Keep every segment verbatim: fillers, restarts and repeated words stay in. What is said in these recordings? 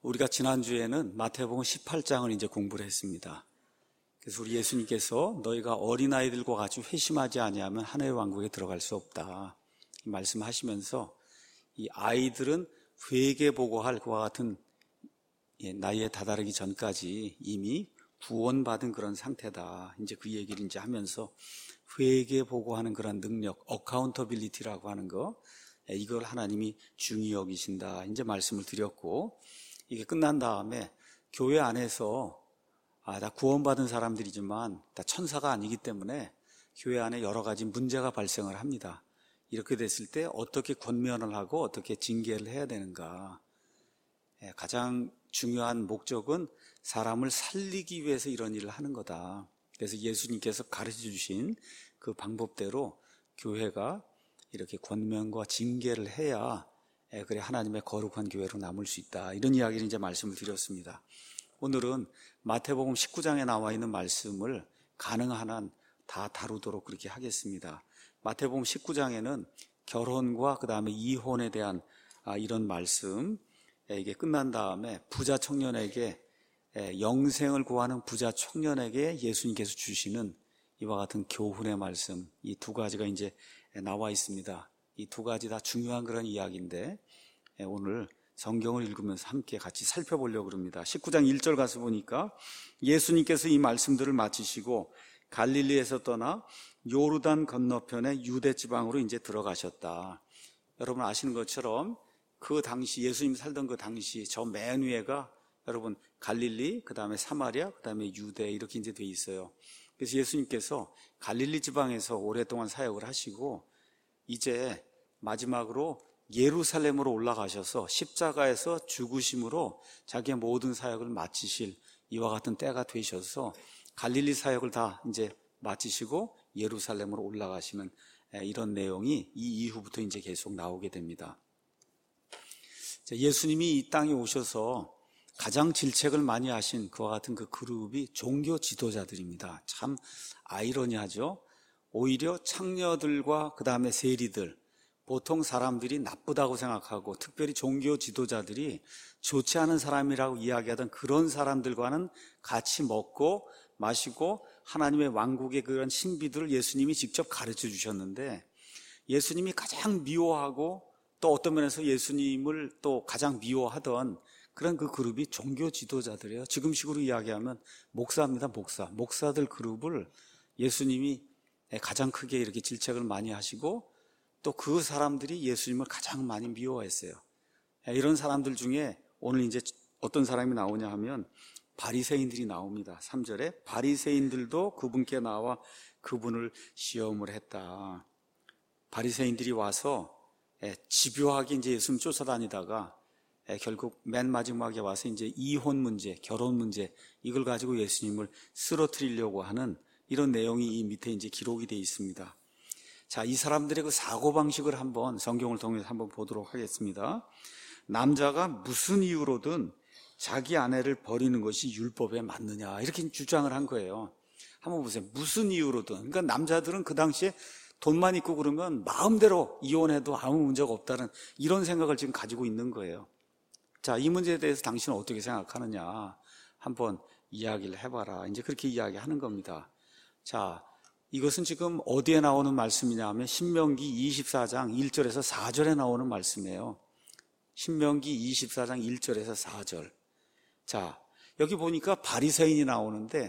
우리가 지난주에는 마태복음 십팔 장을 이제 공부를 했습니다. 그래서 우리 예수님께서 너희가 어린아이들과 같이 회심하지 아니하면 하늘의 왕국에 들어갈 수 없다 말씀하시면서 이 아이들은 회개 보고할 그와 같은 나이에 다다르기 전까지 이미 구원받은 그런 상태다. 이제 그 얘기를 이제 하면서 회개 보고하는 그런 능력, 어카운터빌리티라고 하는 거, 이걸 하나님이 중히 여기신다. 이제 말씀을 드렸고, 이게 끝난 다음에 교회 안에서 아, 다 구원받은 사람들이지만 다 천사가 아니기 때문에 교회 안에 여러 가지 문제가 발생을 합니다. 이렇게 됐을 때 어떻게 권면을 하고 어떻게 징계를 해야 되는가. 가장 중요한 목적은 사람을 살리기 위해서 이런 일을 하는 거다. 그래서 예수님께서 가르쳐 주신 그 방법대로 교회가 이렇게 권면과 징계를 해야 그래 하나님의 거룩한 교회로 남을 수 있다. 이런 이야기를 이제 말씀을 드렸습니다. 오늘은 마태복음 십구 장에 나와 있는 말씀을 가능한 한 다 다루도록 그렇게 하겠습니다. 마태복음 십구 장에는 결혼과 그 다음에 이혼에 대한 이런 말씀, 이게 끝난 다음에 부자 청년에게 영생을 구하는 부자 청년에게 예수님께서 주시는 이와 같은 교훈의 말씀, 이 두 가지가 이제 나와 있습니다. 이 두 가지 다 중요한 그런 이야기인데 오늘 성경을 읽으면서 함께 같이 살펴보려고 합니다. 십구 장 일 절 가서 보니까 예수님께서 이 말씀들을 마치시고 갈릴리에서 떠나 요르단 건너편의 유대 지방으로 이제 들어가셨다. 여러분 아시는 것처럼 그 당시 예수님 살던 그 당시 저 맨 위에가 여러분 갈릴리, 그 다음에 사마리아, 그 다음에 유대 이렇게 이제 돼 있어요. 그래서 예수님께서 갈릴리 지방에서 오랫동안 사역을 하시고 이제 마지막으로 예루살렘으로 올라가셔서 십자가에서 죽으심으로 자기의 모든 사역을 마치실 이와 같은 때가 되셔서 갈릴리 사역을 다 이제 마치시고 예루살렘으로 올라가시는 이런 내용이 이 이후부터 이제 계속 나오게 됩니다. 예수님이 이 땅에 오셔서 가장 질책을 많이 하신 그와 같은 그 그룹이 종교 지도자들입니다. 참 아이러니하죠. 오히려 창녀들과 그 다음에 세리들, 보통 사람들이 나쁘다고 생각하고 특별히 종교 지도자들이 좋지 않은 사람이라고 이야기하던 그런 사람들과는 같이 먹고 마시고 하나님의 왕국의 그런 신비들을 예수님이 직접 가르쳐 주셨는데 예수님이 가장 미워하고 또 어떤 면에서 예수님을 또 가장 미워하던 그런 그 그룹이 종교 지도자들이에요. 지금식으로 이야기하면 목사입니다. 목사. 목사들 그룹을 예수님이 가장 크게 이렇게 질책을 많이 하시고 또 그 사람들이 예수님을 가장 많이 미워했어요. 이런 사람들 중에 오늘 이제 어떤 사람이 나오냐 하면 바리새인들이 나옵니다. 삼 절에 바리새인들도 그분께 나와 그분을 시험을 했다. 바리새인들이 와서 집요하게 이제 예수님 쫓아다니다가 결국 맨 마지막에 와서 이제 이혼 문제, 결혼 문제 이걸 가지고 예수님을 쓰러뜨리려고 하는 이런 내용이 이 밑에 이제 기록이 되어 있습니다. 자, 이 사람들의 그 사고방식을 한번 성경을 통해서 한번 보도록 하겠습니다. 남자가 무슨 이유로든 자기 아내를 버리는 것이 율법에 맞느냐 이렇게 주장을 한 거예요. 한번 보세요. 무슨 이유로든. 그러니까 남자들은 그 당시에 돈만 있고 그러면 마음대로 이혼해도 아무 문제가 없다는 이런 생각을 지금 가지고 있는 거예요. 자, 이 문제에 대해서 당신은 어떻게 생각하느냐 한번 이야기를 해봐라. 이제 그렇게 이야기하는 겁니다. 자, 이것은 지금 어디에 나오는 말씀이냐 하면 신명기 이십사 장 일 절에서 사 절에 나오는 말씀이에요. 신명기 이십사 장 일 절에서 사 절. 자, 여기 보니까 바리새인이 나오는데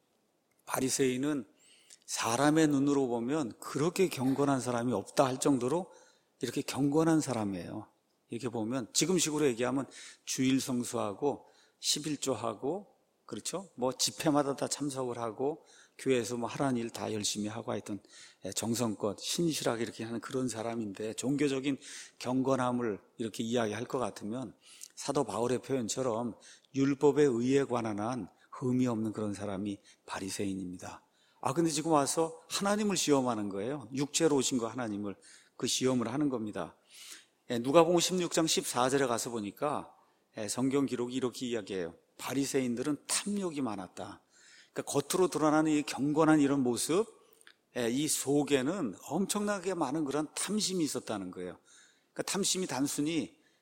바리새인은 사람의 눈으로 보면 그렇게 경건한 사람이 없다 할 정도로 이렇게 경건한 사람이에요. 이렇게 보면 지금식으로 얘기하면 주일 성수하고 십일조하고 그렇죠? 뭐 집회마다 다 참석을 하고 교회에서 뭐 하라는 일 다 열심히 하고 하여튼 정성껏 신실하게 이렇게 하는 그런 사람인데 종교적인 경건함을 이렇게 이야기할 것 같으면 사도 바울의 표현처럼 율법에 의해 관한 한 흠이 없는 그런 사람이 바리새인입니다. 아 근데 지금 와서 하나님을 시험하는 거예요. 육체로 오신 거 하나님을 그 시험을 하는 겁니다. 누가복음 십육 장 십사 절에 가서 보니까 성경 기록이 이렇게 이야기해요. 바리새인들은 탐욕이 많았다. 그러니까 겉으로 드러나는 이 경건한 이런 모습, 이 속에는 엄청나게 많은 그런 탐심이 있었다는 거예요. 그러니까 탐심이 단순히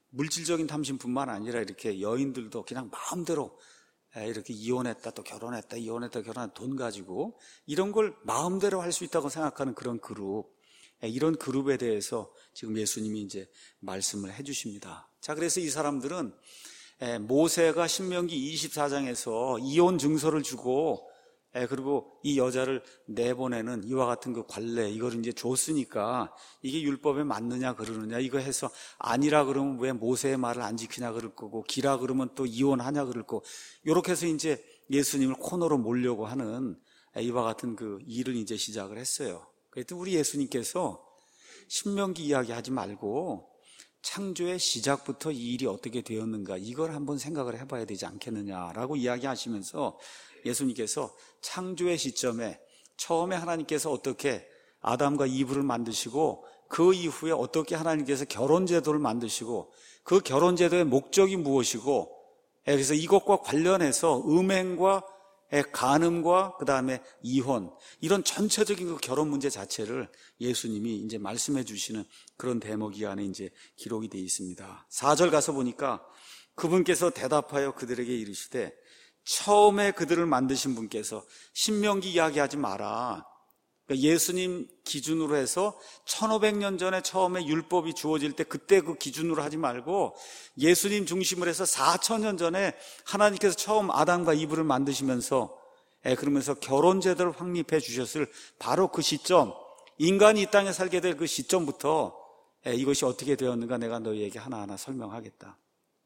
물질적인 탐심뿐만 아니라 이렇게 여인들도 그냥 마음대로 이렇게 이혼했다 또 결혼했다 이혼했다 결혼했다 돈 가지고 이런 걸 마음대로 할 수 있다고 생각하는 그런 그룹, 이런 그룹에 대해서 지금 예수님이 이제 말씀을 해주십니다. 자, 그래서 이 사람들은 모세가 신명기 이십사 장에서 이혼 증서를 주고 그리고 이 여자를 내보내는 이와 같은 그 관례, 이걸 이제 줬으니까 이게 율법에 맞느냐 그러느냐, 이거 해서 아니라 그러면 왜 모세의 말을 안 지키냐 그럴 거고, 기라 그러면 또 이혼하냐 그럴 거고, 이렇게 해서 이제 예수님을 코너로 몰려고 하는 이와 같은 그 일을 이제 시작을 했어요. 그랬더니 우리 예수님께서 신명기 이야기 하지 말고 창조의 시작부터 이 일이 어떻게 되었는가, 이걸 한번 생각을 해봐야 되지 않겠느냐라고 이야기하시면서 예수님께서 창조의 시점에 처음에 하나님께서 어떻게 아담과 이브를 만드시고 그 이후에 어떻게 하나님께서 결혼제도를 만드시고 그 결혼제도의 목적이 무엇이고, 그래서 이것과 관련해서 음행과 간음과 그 다음에 이혼, 이런 전체적인 그 결혼 문제 자체를 예수님이 이제 말씀해 주시는 그런 대목이 안에 이제 기록이 되어 있습니다. 사 절 가서 보니까 그분께서 대답하여 그들에게 이르시되, 처음에 그들을 만드신 분께서 신명기 이야기하지 마라. 그러니까 예수님 기준으로 해서 천오백 년 전에 처음에 율법이 주어질 때 그때 그 기준으로 하지 말고 예수님 중심으로 해서 사천 년 전에 하나님께서 처음 아담과 이브를 만드시면서 그러면서 결혼제도를 확립해 주셨을 바로 그 시점, 인간이 이 땅에 살게 될 그 시점부터 이것이 어떻게 되었는가 내가 너희에게 하나하나 설명하겠다.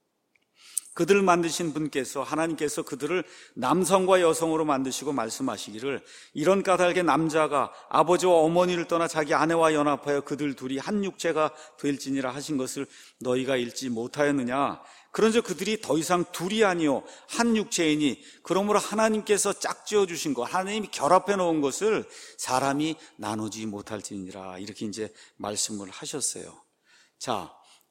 그들을 만드신 분께서, 하나님께서 그들을 남성과 여성으로 만드시고 말씀하시기를, 이런 까닭에 남자가 아버지와 어머니를 떠나 자기 아내와 연합하여 그들 둘이 한 육체가 될지니라 하신 것을 너희가 읽지 못하였느냐. 그런즉 그들이 더 이상 둘이 아니요 한 육체이니, 그러므로 하나님께서 짝지어 주신 것, 하나님이 결합해 놓은 것을 사람이 나누지 못할지니라, 이렇게 이제 말씀을 하셨어요. 자,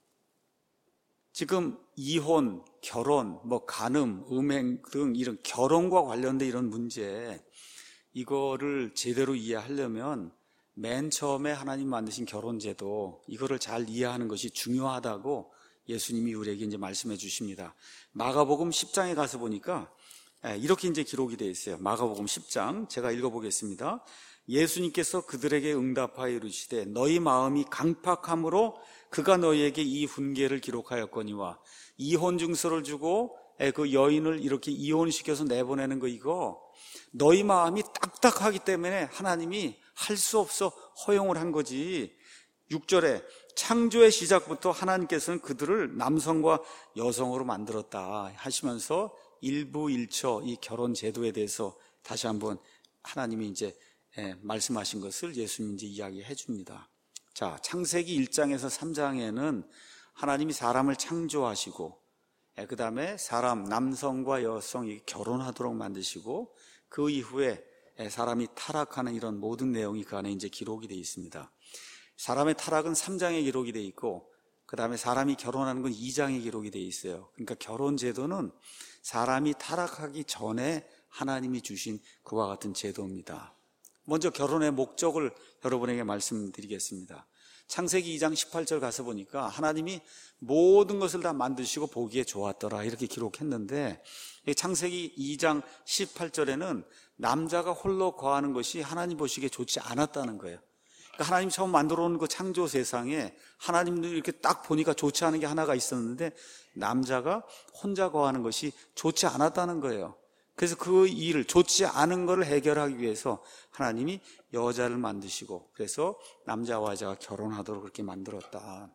지금 이혼, 결혼, 뭐 간음, 음행 등 이런 결혼과 관련된 이런 문제, 이거를 제대로 이해하려면 맨 처음에 하나님 만드신 결혼제도, 이거를 잘 이해하는 것이 중요하다고 예수님이 우리에게 이제 말씀해 주십니다. 마가복음 십 장에 가서 보니까 이렇게 이제 기록이 되어 있어요. 마가복음 십 장 제가 읽어보겠습니다. 예수님께서 그들에게 응답하여 이르시되, 너희 마음이 강팍함으로 그가 너희에게 이 훈계를 기록하였거니와, 이혼 증서를 주고 그 여인을 이렇게 이혼시켜서 내보내는 거, 이거 너희 마음이 딱딱하기 때문에 하나님이 할 수 없어 허용을 한 거지. 육 절에 창조의 시작부터 하나님께서는 그들을 남성과 여성으로 만들었다 하시면서 일부일처 이 결혼 제도에 대해서 다시 한번 하나님이 이제 말씀하신 것을 예수님이 이제 이야기해 줍니다. 자, 창세기 일 장에서 삼 장에는 하나님이 사람을 창조하시고 그 다음에 사람, 남성과 여성이 결혼하도록 만드시고 그 이후에 사람이 타락하는 이런 모든 내용이 그 안에 이제 기록이 되어 있습니다. 사람의 타락은 삼 장에 기록이 되어 있고 그 다음에 사람이 결혼하는 건 이 장에 기록이 되어 있어요. 그러니까 결혼 제도는 사람이 타락하기 전에 하나님이 주신 그와 같은 제도입니다. 먼저 결혼의 목적을 여러분에게 말씀드리겠습니다. 창세기 이 장 십팔 절 가서 보니까 하나님이 모든 것을 다 만드시고 보기에 좋았더라, 이렇게 기록했는데, 창세기 이 장 십팔 절에는 남자가 홀로 거하는 것이 하나님 보시기에 좋지 않았다는 거예요. 그러니까 하나님 처음 만들어 놓은 그 창조 세상에 하나님도 이렇게 딱 보니까 좋지 않은 게 하나가 있었는데, 남자가 혼자 거하는 것이 좋지 않았다는 거예요. 그래서 그 일을, 좋지 않은 것을 해결하기 위해서 하나님이 여자를 만드시고, 그래서 남자와 여자가 결혼하도록 그렇게 만들었다.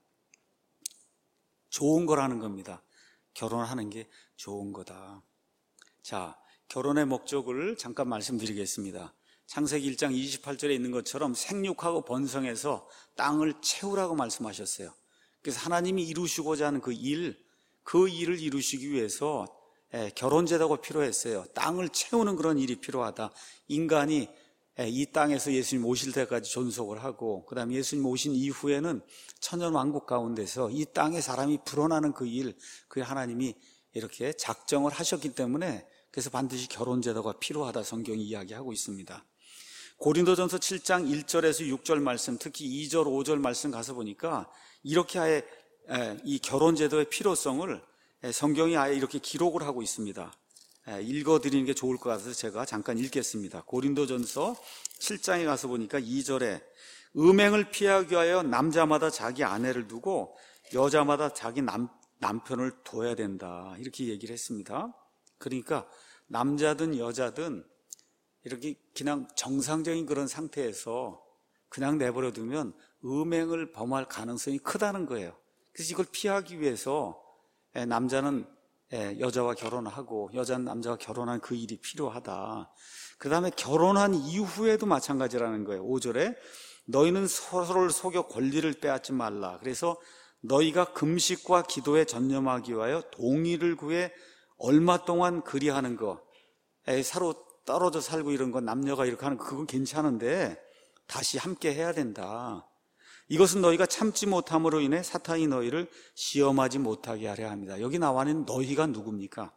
좋은 거라는 겁니다. 결혼하는 게 좋은 거다. 자, 결혼의 목적을 잠깐 말씀드리겠습니다. 창세기 일 장 이십팔 절에 있는 것처럼 생육하고 번성해서 땅을 채우라고 말씀하셨어요. 그래서 하나님이 이루시고자 하는 그 일, 그 일을 이루시기 위해서 결혼제도가 필요했어요. 땅을 채우는 그런 일이 필요하다. 인간이 이 땅에서 예수님 오실 때까지 존속을 하고, 그 다음에 예수님 오신 이후에는 천년왕국 가운데서 이 땅에 사람이 불어나는 그 일, 그 하나님이 이렇게 작정을 하셨기 때문에, 그래서 반드시 결혼제도가 필요하다 성경이 이야기하고 있습니다. 고린도전서 칠 장 일 절에서 육 절 말씀, 특히 이 절 오 절 말씀 가서 보니까 이렇게 아예 이 결혼제도의 필요성을 성경이 아예 이렇게 기록을 하고 있습니다. 읽어드리는 게 좋을 것 같아서 제가 잠깐 읽겠습니다. 고린도전서 칠 장에 가서 보니까 이 절에 음행을 피하기 위하여 남자마다 자기 아내를 두고 여자마다 자기 남, 남편을 둬야 된다, 이렇게 얘기를 했습니다. 그러니까 남자든 여자든 이렇게 그냥 정상적인 그런 상태에서 그냥 내버려 두면 음행을 범할 가능성이 크다는 거예요. 그래서 이걸 피하기 위해서 남자는 여자와 결혼하고 여자는 남자와 결혼한 그 일이 필요하다. 그 다음에 결혼한 이후에도 마찬가지라는 거예요. 오 절에 너희는 서로를 속여 권리를 빼앗지 말라. 그래서 너희가 금식과 기도에 전념하기 위하여 동의를 구해 얼마 동안 그리하는 거, 서로 떨어져 살고 이런 건 남녀가 이렇게 하는 거, 그건 괜찮은데 다시 함께 해야 된다. 이것은 너희가 참지 못함으로 인해 사탄이 너희를 시험하지 못하게 하려 합니다. 여기 나와 있는 너희가 누굽니까?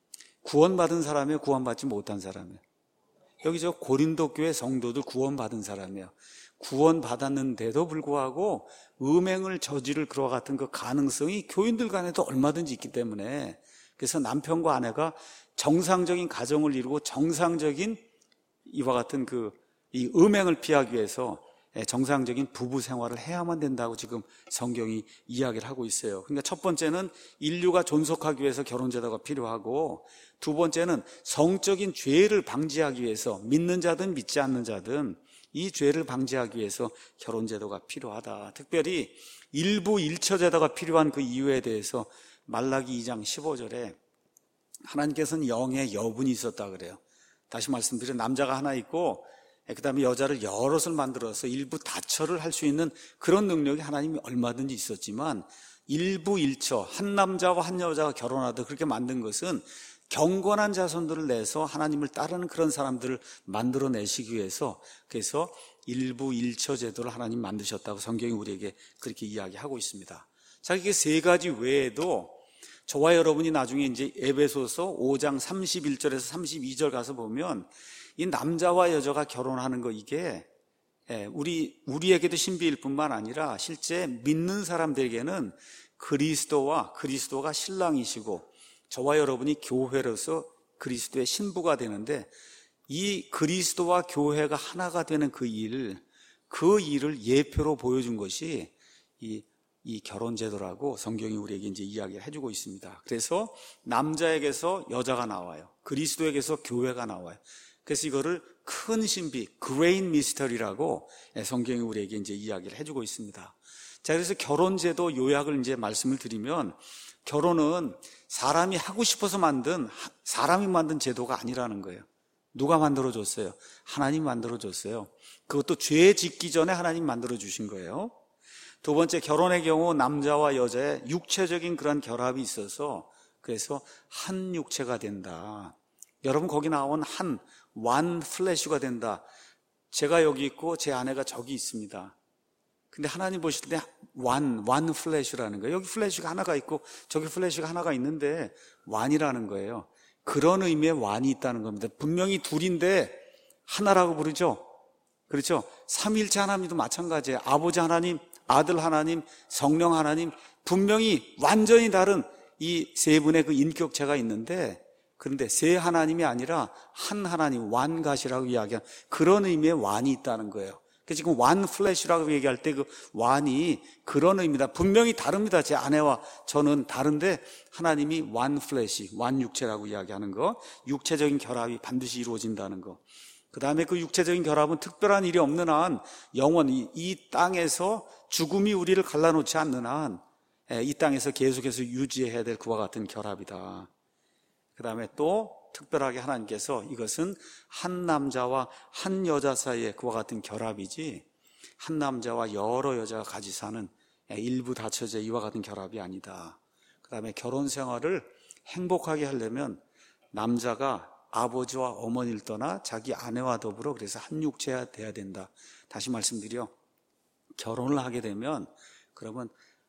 구원받은 사람이에요? 구원받지 못한 사람이에요? 여기 저 고린도 교회 성도들 구원받은 사람이에요. 구원받았는데도 불구하고 음행을 저지를 그와 같은 그 가능성이 교인들 간에도 얼마든지 있기 때문에, 그래서 남편과 아내가 정상적인 가정을 이루고 정상적인 이와 같은 그 이 음행을 피하기 위해서 정상적인 부부 생활을 해야만 된다고 지금 성경이 이야기를 하고 있어요. 그러니까 첫 번째는 인류가 존속하기 위해서 결혼제도가 필요하고, 두 번째는 성적인 죄를 방지하기 위해서 믿는 자든 믿지 않는 자든 이 죄를 방지하기 위해서 결혼제도가 필요하다. 특별히 일부 일처제도가 필요한 그 이유에 대해서 말라기 이 장 십오 절에 하나님께서는 영의 여분이 있었다 그래요. 다시 말씀드려, 남자가 하나 있고 그 다음에 여자를 여럿을 만들어서 일부 다처를 할 수 있는 그런 능력이 하나님이 얼마든지 있었지만, 일부 일처, 한 남자와 한 여자가 결혼하듯 그렇게 만든 것은 경건한 자손들을 내서 하나님을 따르는 그런 사람들을 만들어내시기 위해서, 그래서 일부 일처 제도를 하나님 만드셨다고 성경이 우리에게 그렇게 이야기하고 있습니다. 자, 이게 세 가지 외에도 저와 여러분이 나중에 이제 에베소서 오 장 삼십일 절에서 삼십이 절 가서 보면 이 남자와 여자가 결혼하는 거, 이게 우리, 우리에게도 신비일 뿐만 아니라 실제 믿는 사람들에게는 그리스도와 그리스도가 신랑이시고 저와 여러분이 교회로서 그리스도의 신부가 되는데, 이 그리스도와 교회가 하나가 되는 그 일, 그 일을 예표로 보여준 것이 이, 이 결혼제도라고 성경이 우리에게 이제 이야기를 해주고 있습니다. 그래서 남자에게서 여자가 나와요. 그리스도에게서 교회가 나와요. 그래서 이거를 큰 신비, Great Mystery라고 성경이 우리에게 이제 이야기를 해주고 있습니다. 자, 그래서 결혼제도 요약을 이제 말씀을 드리면, 결혼은 사람이 하고 싶어서 만든, 사람이 만든 제도가 아니라는 거예요. 누가 만들어줬어요? 하나님 만들어줬어요. 그것도 죄 짓기 전에 하나님 만들어주신 거예요. 두 번째, 결혼의 경우 남자와 여자의 육체적인 그런 결합이 있어서 그래서 한 육체가 된다. 여러분, 거기 나온 한, one flesh가 된다. 제가 여기 있고 제 아내가 저기 있습니다. 근데 하나님 보실 때 one, one flesh라는 거예요. 여기 flesh가 하나가 있고 저기 flesh가 하나가 있는데 one이라는 거예요. 그런 의미의 one이 있다는 겁니다. 분명히 둘인데 하나라고 부르죠. 그렇죠? 삼일체 하나님도 마찬가지예요. 아버지 하나님, 아들 하나님, 성령 하나님, 분명히 완전히 다른 이 세 분의 그 인격체가 있는데, 그런데 세 하나님이 아니라 한 하나님, 완갓이라고 이야기한 그런 의미의 완이 있다는 거예요. 그래서 지금 완 플래시라고 얘기할 때 그 완이 그런 의미다. 분명히 다릅니다. 제 아내와 저는 다른데 하나님이 완 플래시, 완 육체라고 이야기하는 거, 육체적인 결합이 반드시 이루어진다는 거. 그 다음에 그 육체적인 결합은 특별한 일이 없는 한, 영원히 이 땅에서 죽음이 우리를 갈라놓지 않는 한 이 땅에서 계속해서 유지해야 될 그와 같은 결합이다. 그 다음에 또 특별하게 하나님께서 이것은 한 남자와 한 여자 사이의 그와 같은 결합이지, 한 남자와 여러 여자가 같이 사는 일부 다처제 이와 같은 결합이 아니다. 그 다음에 결혼 생활을 행복하게 하려면 남자가 아버지와 어머니를 떠나 자기 아내와 더불어 그래서 한 육체가 돼야 된다. 다시 말씀드려, 결혼을 하게 되면 그러면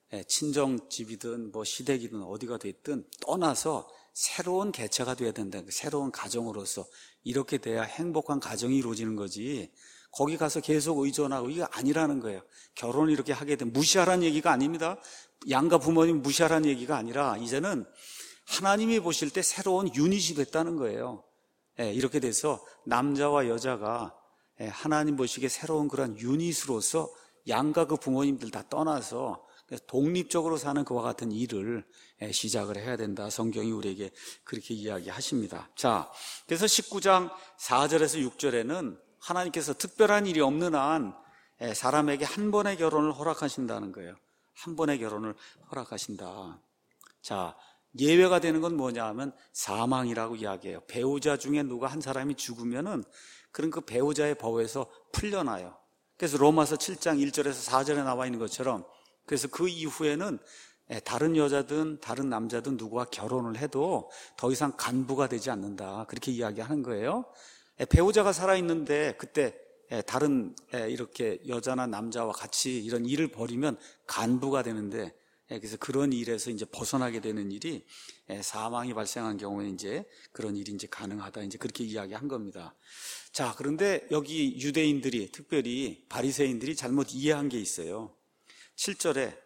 친정집이든 뭐 시댁이든 어디가 됐든 떠나서 새로운 개체가 돼야 된다. 새로운 가정으로서 이렇게 돼야 행복한 가정이 이루어지는 거지, 거기 가서 계속 의존하고 이게 아니라는 거예요. 결혼을 이렇게 하게 되면 무시하라는 얘기가 아닙니다. 양가 부모님 무시하라는 얘기가 아니라 이제는 하나님이 보실 때 새로운 유닛이 됐다는 거예요. 예, 이렇게 돼서 남자와 여자가 예, 하나님 보시기에 새로운 그런 유닛으로서 양가 그 부모님들 다 떠나서 독립적으로 사는 그와 같은 일을 예, 시작을 해야 된다. 성경이 우리에게 그렇게 이야기하십니다. 자, 그래서 십구 장 사 절에서 육 절에는 하나님께서 특별한 일이 없는 한 예, 사람에게 한 번의 결혼을 허락하신다는 거예요. 한 번의 결혼을 허락하신다. 자, 예외가 되는 건 뭐냐 하면 사망이라고 이야기해요. 배우자 중에 누가 한 사람이 죽으면은 그런 그 배우자의 법에서 풀려나요. 그래서 로마서 칠 장 일 절에서 사 절에 나와 있는 것처럼 그래서 그 이후에는 다른 여자든 다른 남자든 누구와 결혼을 해도 더 이상 간부가 되지 않는다. 그렇게 이야기하는 거예요. 배우자가 살아있는데 그때 다른 이렇게 여자나 남자와 같이 이런 일을 벌이면 간부가 되는데 그래서 그런 일에서 이제 벗어나게 되는 일이 사망이 발생한 경우에 이제 그런 일이 이제 가능하다. 이제 그렇게 이야기한 겁니다. 자, 그런데 여기 유대인들이 특별히 바리새인들이 잘못 이해한 게 있어요. 칠 절에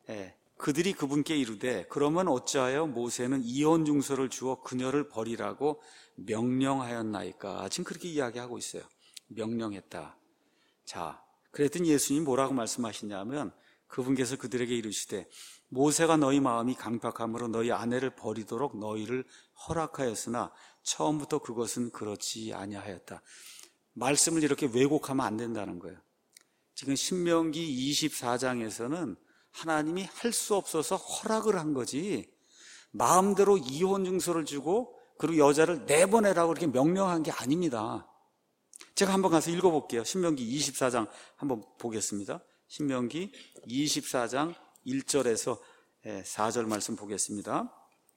그들이 그분께 이르되 그러면 어찌하여 모세는 이혼 증서를 주어 그녀를 버리라고 명령하였나이까? 지금 그렇게 이야기하고 있어요. 명령했다. 자, 그랬더니 예수님이 뭐라고 말씀하시냐면 그분께서 그들에게 이르시되 모세가 너희 마음이 강팍함으로 너희 아내를 버리도록 너희를 허락하였으나 처음부터 그것은 그렇지 아니하였다. 말씀을 이렇게 왜곡하면 안 된다는 거예요. 지금 신명기 이십사 장에서는 하나님이 할 수 없어서 허락을 한 거지 마음대로 이혼 증서를 주고 그리고 여자를 내보내라고 이렇게 명령한 게 아닙니다. 제가 한번 가서 읽어볼게요. 신명기 이십사 장 한번 보겠습니다. 신명기 이십사 장 일 절에서 사 절 말씀 보겠습니다.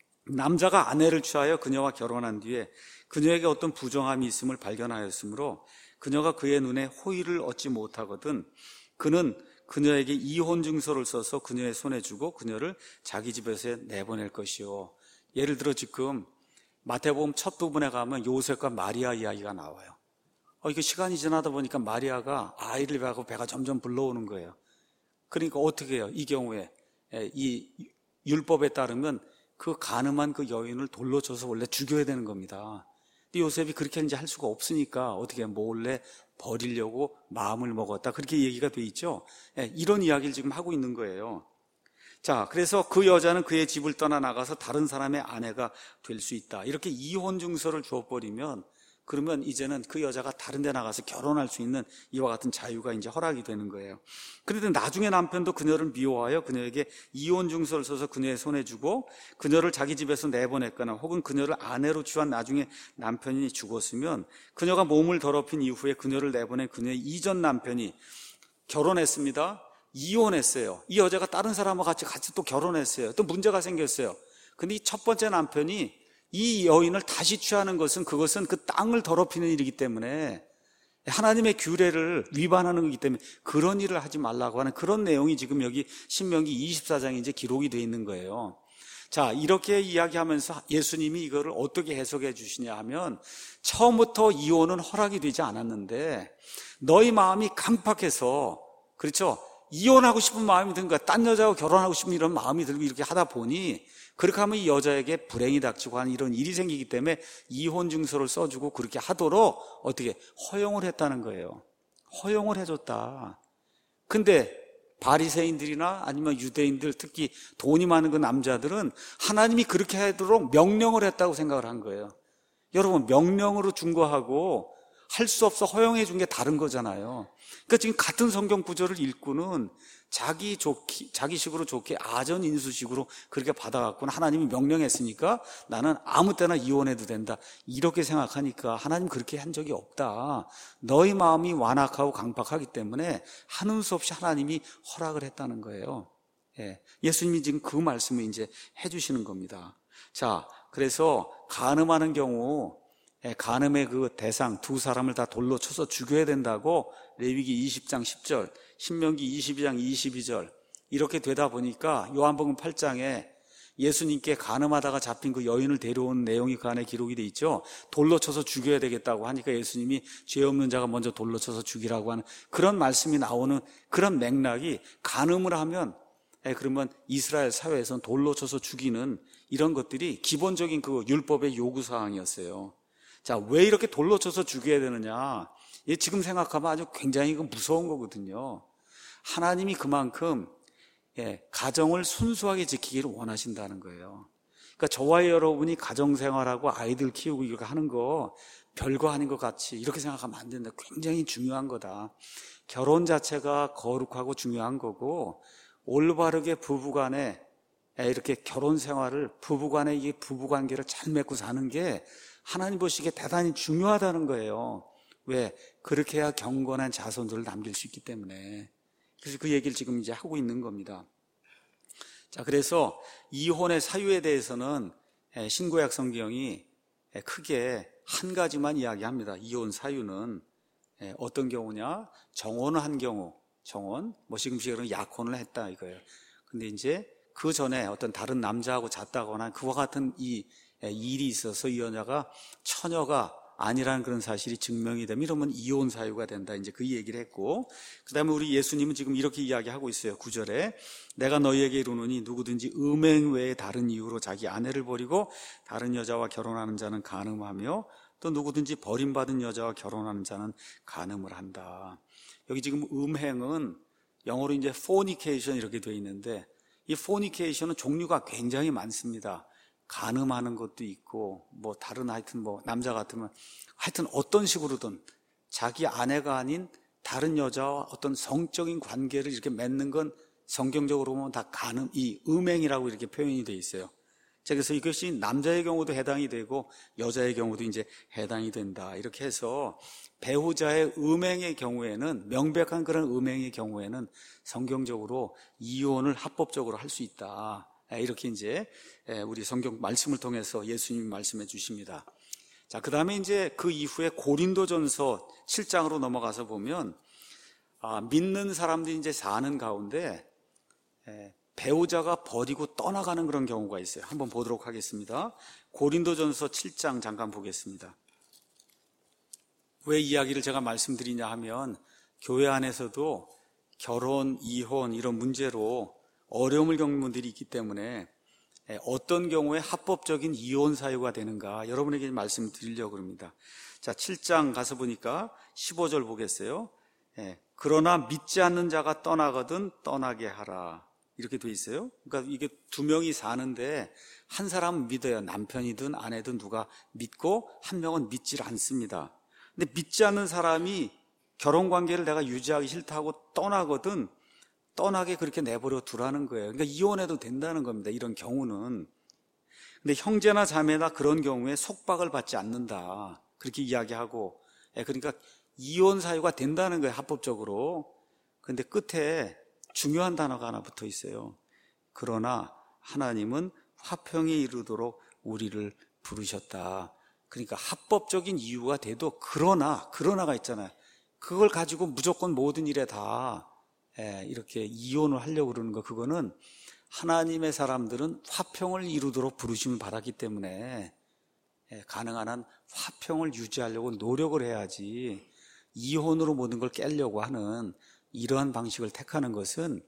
남자가 아내를 취하여 그녀와 결혼한 뒤에 그녀에게 어떤 부정함이 있음을 발견하였으므로 그녀가 그의 눈에 호의를 얻지 못하거든 그는 그녀에게 이혼 증서를 써서 그녀의 손에 주고 그녀를 자기 집에서 내보낼 것이요. 예를 들어 지금 마태복음 첫 부분에 가면 요셉과 마리아 이야기가 나와요. 어, 이게 시간이 지나다 보니까 마리아가 아이를 배고 배가 점점 불러오는 거예요. 그러니까 어떻게 해요? 이 경우에 이 율법에 따르면 그 가늠한 그 여인을 돌로 쳐서 원래 죽여야 되는 겁니다. 근데 요셉이 그렇게 이제 할 수가 없으니까 어떻게 몰래 버리려고 마음을 먹었다. 그렇게 얘기가 돼 있죠. 이런 이야기를 지금 하고 있는 거예요. 자, 그래서 그 여자는 그의 집을 떠나 나가서 다른 사람의 아내가 될 수 있다. 이렇게 이혼 증서를 줘버리면 그러면 이제는 그 여자가 다른 데 나가서 결혼할 수 있는 이와 같은 자유가 이제 허락이 되는 거예요. 그런데 나중에 남편도 그녀를 미워하여 그녀에게 이혼 증서를 써서 그녀의 손에 주고 그녀를 자기 집에서 내보냈거나 혹은 그녀를 아내로 취한 나중에 남편이 죽었으면 그녀가 몸을 더럽힌 이후에 그녀를 내보낸 그녀의 이전 남편이 결혼했습니다. 이혼했어요. 이 여자가 다른 사람과 같이 같이 또 결혼했어요. 또 문제가 생겼어요. 근데 이 첫 번째 남편이 이 여인을 다시 취하는 것은 그것은 그 땅을 더럽히는 일이기 때문에 하나님의 규례를 위반하는 거기 때문에 그런 일을 하지 말라고 하는 그런 내용이 지금 여기 신명기 이십사 장에 이제 기록이 되어 있는 거예요. 자, 이렇게 이야기하면서 예수님이 이거를 어떻게 해석해 주시냐 하면 처음부터 이혼은 허락이 되지 않았는데 너희 마음이 강팍해서 그렇죠? 이혼하고 싶은 마음이 든 거야. 딴 여자하고 결혼하고 싶은 이런 마음이 들고 이렇게 하다 보니 그렇게 하면 이 여자에게 불행이 닥치고 하는 이런 일이 생기기 때문에 이혼 증서를 써주고 그렇게 하도록 어떻게 허용을 했다는 거예요. 허용을 해줬다. 근데 바리새인들이나 아니면 유대인들 특히 돈이 많은 그 남자들은 하나님이 그렇게 하도록 명령을 했다고 생각을 한 거예요. 여러분 명령으로 준 거하고 할 수 없어 허용해 준 게 다른 거잖아요. 그러니까 지금 같은 성경 구절을 읽고는 자기 좋기, 자기식으로 좋게 아전인수식으로 그렇게 받아갖고는 하나님이 명령했으니까 나는 아무 때나 이혼해도 된다. 이렇게 생각하니까 하나님 그렇게 한 적이 없다. 너희 마음이 완악하고 강박하기 때문에 하는 수 없이 하나님이 허락을 했다는 거예요. 예. 예수님이 지금 그 말씀을 이제 해주시는 겁니다. 자, 그래서 간음하는 경우 간음의 그 대상 두 사람을 다 돌로 쳐서 죽여야 된다고 레위기 이십 장 십 절, 신명기 이십이 장 이십이 절 이렇게 되다 보니까 요한복음 팔 장에 예수님께 간음하다가 잡힌 그 여인을 데려온 내용이 그 안에 기록이 돼 있죠. 돌로 쳐서 죽여야 되겠다고 하니까 예수님이 죄 없는 자가 먼저 돌로 쳐서 죽이라고 하는 그런 말씀이 나오는 그런 맥락이, 간음을 하면 예, 그러면 이스라엘 사회에서는 돌로 쳐서 죽이는 이런 것들이 기본적인 그 율법의 요구사항이었어요. 자, 왜 이렇게 돌로 쳐서 죽여야 되느냐? 예, 지금 생각하면 아주 굉장히 무서운 거거든요. 하나님이 그만큼 예, 가정을 순수하게 지키기를 원하신다는 거예요. 그러니까 저와 여러분이 가정생활하고 아이들 키우고 이거 하는 거 별거 아닌 것 같이 이렇게 생각하면 안 된다. 굉장히 중요한 거다. 결혼 자체가 거룩하고 중요한 거고, 올바르게 부부간에 이렇게 결혼 생활을, 부부간에 이 부부관계를 잘 맺고 사는 게 하나님 보시기에 대단히 중요하다는 거예요. 왜? 그렇게 해야 경건한 자손들을 남길 수 있기 때문에. 그래서 그 얘기를 지금 이제 하고 있는 겁니다. 자, 그래서 이혼의 사유에 대해서는 신구약 성경이 크게 한 가지만 이야기합니다. 이혼 사유는 어떤 경우냐? 정혼을 한 경우, 정혼, 뭐 지금식으로는 약혼을 했다 이거예요. 근데 이제 그 전에 어떤 다른 남자하고 잤다거나 그와 같은 이 일이 있어서 이 여자가 처녀가 아니라는 그런 사실이 증명이 되면 이러면 이혼 사유가 된다. 이제 그 얘기를 했고, 그 다음에 우리 예수님은 지금 이렇게 이야기하고 있어요. 구 절에 내가 너희에게 이르노니 누구든지 음행 외에 다른 이유로 자기 아내를 버리고 다른 여자와 결혼하는 자는 간음하며 또 누구든지 버림받은 여자와 결혼하는 자는 간음을 한다. 여기 지금 음행은 영어로 이제 fornication 이렇게 되어 있는데, 이 fornication은 종류가 굉장히 많습니다. 간음하는 것도 있고, 뭐 다른 하여튼 뭐 남자 같으면 하여튼 어떤 식으로든 자기 아내가 아닌 다른 여자와 어떤 성적인 관계를 이렇게 맺는 건 성경적으로 보면 다 간음, 이 음행이라고 이렇게 표현이 되어 있어요. 그래서 이것이 남자의 경우도 해당이 되고 여자의 경우도 이제 해당이 된다. 이렇게 해서 배우자의 음행의 경우에는, 명백한 그런 음행의 경우에는 성경적으로 이혼을 합법적으로 할 수 있다. 이렇게 이제 우리 성경 말씀을 통해서 예수님이 말씀해 주십니다. 자, 그 다음에 이제 그 이후에 고린도전서 칠 장으로 넘어가서 보면, 아, 믿는 사람들이 이제 사는 가운데 배우자가 버리고 떠나가는 그런 경우가 있어요. 한번 보도록 하겠습니다. 고린도전서 칠 장 잠깐 보겠습니다. 왜 이야기를 제가 말씀드리냐 하면, 교회 안에서도 결혼, 이혼 이런 문제로 어려움을 겪는 분들이 있기 때문에 어떤 경우에 합법적인 이혼 사유가 되는가 여러분에게 말씀드리려고 합니다. 자, 칠 장 가서 보니까 십오 절 보겠어요. 예, 그러나 믿지 않는 자가 떠나거든 떠나게 하라. 이렇게 돼 있어요. 그러니까 이게 두 명이 사는데 한 사람은 믿어요. 남편이든 아내든 누가 믿고 한 명은 믿질 않습니다. 근데 믿지 않는 사람이 결혼관계를 내가 유지하기 싫다고 떠나거든 떠나게 그렇게 내버려 두라는 거예요. 그러니까 이혼해도 된다는 겁니다. 이런 경우는. 근데 형제나 자매나 그런 경우에 속박을 받지 않는다. 그렇게 이야기하고, 그러니까 이혼 사유가 된다는 거예요. 합법적으로. 근데 끝에 중요한 단어가 하나 붙어 있어요. 그러나 하나님은 화평에 이르도록 우리를 부르셨다. 그러니까 합법적인 이유가 돼도 그러나, 그러나가 있잖아요. 그걸 가지고 무조건 모든 일에 다 이렇게 이혼을 하려고 그러는 거, 그거는 하나님의 사람들은 화평을 이루도록 부르심을 받았기 때문에 가능한 한 화평을 유지하려고 노력을 해야지, 이혼으로 모든 걸 깨려고 하는 이러한 방식을 택하는 것은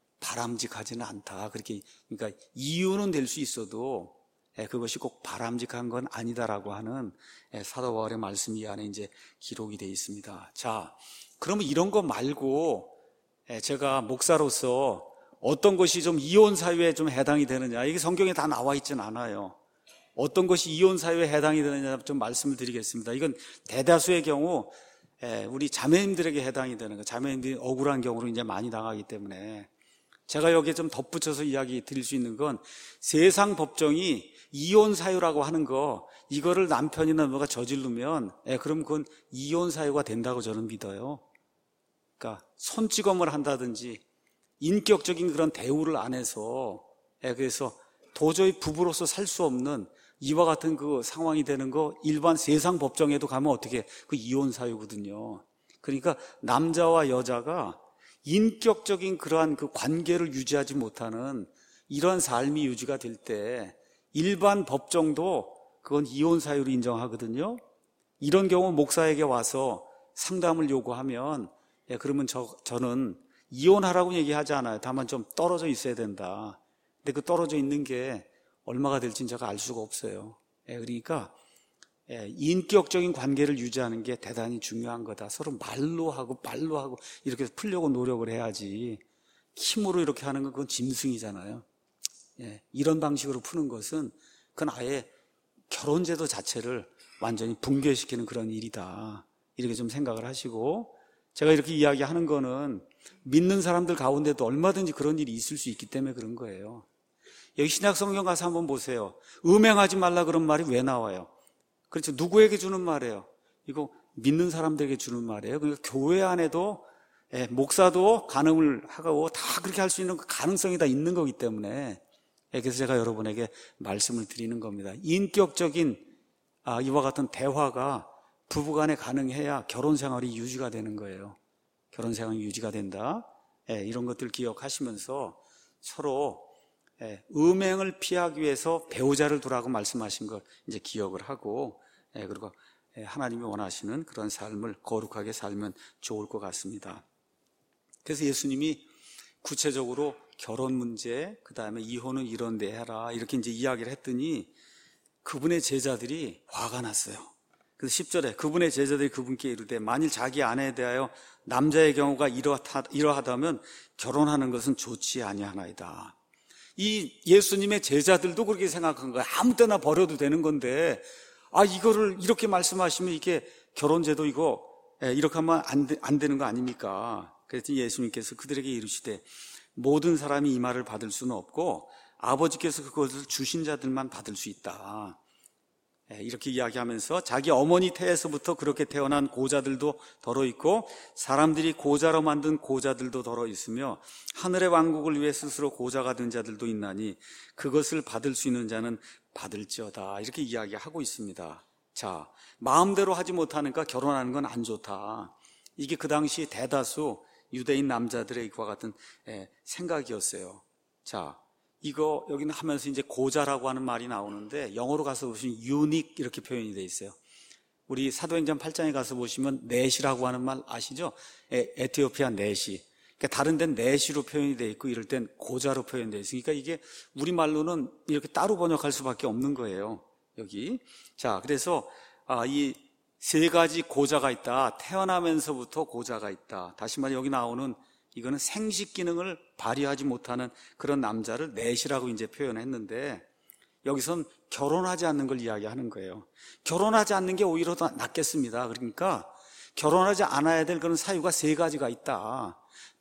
바람직하지는 않다. 그렇게, 그러니까 이유는 될 수 있어도 그것이 꼭 바람직한 건 아니다라고 하는 사도 바울의 말씀이 이 안에 이제 기록이 되어 있습니다. 자, 그러면 이런 거 말고 제가 목사로서 어떤 것이 좀 이혼 사유에 좀 해당이 되느냐, 이게 성경에 다 나와 있지는 않아요. 어떤 것이 이혼 사유에 해당이 되느냐 좀 말씀을 드리겠습니다. 이건 대다수의 경우 우리 자매님들에게 해당이 되는 거예요. 자매님들이 억울한 경우로 이제 많이 당하기 때문에 제가 여기에 좀 덧붙여서 이야기 드릴 수 있는 건, 세상 법정이 이혼 사유라고 하는 거, 이거를 남편이나 누가 저지르면 그럼 그건 이혼 사유가 된다고 저는 믿어요. 그러니까 손찌검을 한다든지 인격적인 그런 대우를 안 해서, 그래서 도저히 부부로서 살 수 없는 이와 같은 그 상황이 되는 거, 일반 세상 법정에도 가면 어떻게, 그 이혼 사유거든요. 그러니까 남자와 여자가 인격적인 그러한 그 관계를 유지하지 못하는 이런 삶이 유지가 될 때 일반 법정도 그건 이혼 사유로 인정하거든요. 이런 경우 목사에게 와서 상담을 요구하면 예, 그러면 저, 저는 이혼하라고 얘기하지 않아요. 다만 좀 떨어져 있어야 된다. 근데 그 떨어져 있는 게 얼마가 될지는 제가 알 수가 없어요. 예, 그러니까 예, 인격적인 관계를 유지하는 게 대단히 중요한 거다. 서로 말로 하고 말로 하고 이렇게 풀려고 노력을 해야지 힘으로 이렇게 하는 건 그건 짐승이잖아요. 예, 이런 방식으로 푸는 것은 그건 아예 결혼제도 자체를 완전히 붕괴시키는 그런 일이다. 이렇게 좀 생각을 하시고, 제가 이렇게 이야기하는 거는 믿는 사람들 가운데도 얼마든지 그런 일이 있을 수 있기 때문에 그런 거예요. 여기 신약 성경 가서 한번 보세요. 음행하지 말라 그런 말이 왜 나와요? 그렇죠. 누구에게 주는 말이에요? 이거 믿는 사람들에게 주는 말이에요. 그러니까 교회 안에도 예, 목사도 간음을 하고 다 그렇게 할 수 있는 가능성이 다 있는 거기 때문에 예, 그래서 제가 여러분에게 말씀을 드리는 겁니다. 인격적인 아, 이와 같은 대화가 부부간에 가능해야 결혼 생활이 유지가 되는 거예요. 결혼 생활이 유지가 된다. 예, 이런 것들 기억하시면서 서로 예, 음행을 피하기 위해서 배우자를 두라고 말씀하신 걸 이제 기억을 하고 예, 그리고 예, 하나님이 원하시는 그런 삶을 거룩하게 살면 좋을 것 같습니다. 그래서 예수님이 구체적으로 결혼 문제, 그 다음에 이혼은 이런 데 해라 이렇게 이제 이야기를 했더니 그분의 제자들이 화가 났어요. 그래서 십 절에 그분의 제자들이 그분께 이르되 만일 자기 아내에 대하여 남자의 경우가 이러하다, 이러하다면 결혼하는 것은 좋지 아니하나이다. 이 예수님의 제자들도 그렇게 생각한 거예요. 아무 때나 버려도 되는 건데 아 이거를 이렇게 말씀하시면 이게 결혼제도 이거 이렇게 하면 안, 되, 안 되는 거 아닙니까? 그래서 예수님께서 그들에게 이르시되 모든 사람이 이 말을 받을 수는 없고 아버지께서 그것을 주신 자들만 받을 수 있다. 이렇게 이야기하면서 자기 어머니 태에서부터 그렇게 태어난 고자들도 더러 있고 사람들이 고자로 만든 고자들도 더러 있으며 하늘의 왕국을 위해 스스로 고자가 된 자들도 있나니 그것을 받을 수 있는 자는 받을지어다. 이렇게 이야기하고 있습니다. 자, 마음대로 하지 못하니까 결혼하는 건 안 좋다. 이게 그 당시 대다수 유대인 남자들의 이와 같은 생각이었어요. 자, 이거 여기는 하면서 이제 고자라고 하는 말이 나오는데 영어로 가서 보시면 유닉 이렇게 표현이 되어 있어요. 우리 사도행전 팔 장에 가서 보시면 넷이라고 하는 말 아시죠? 에, 에티오피아 넷이. 그러니까 다른 데는 넷이로 표현이 되어 있고 이럴 땐 고자로 표현되어 있으니까 이게 우리말로는 이렇게 따로 번역할 수밖에 없는 거예요. 여기. 자, 그래서 아, 이 세 가지 고자가 있다. 태어나면서부터 고자가 있다. 다시 말해 여기 나오는 이거는 생식 기능을 발휘하지 못하는 그런 남자를 넷이라고 이제 표현했는데 여기선 결혼하지 않는 걸 이야기하는 거예요. 결혼하지 않는 게 오히려 더 낫겠습니다. 그러니까 결혼하지 않아야 될 그런 사유가 세 가지가 있다.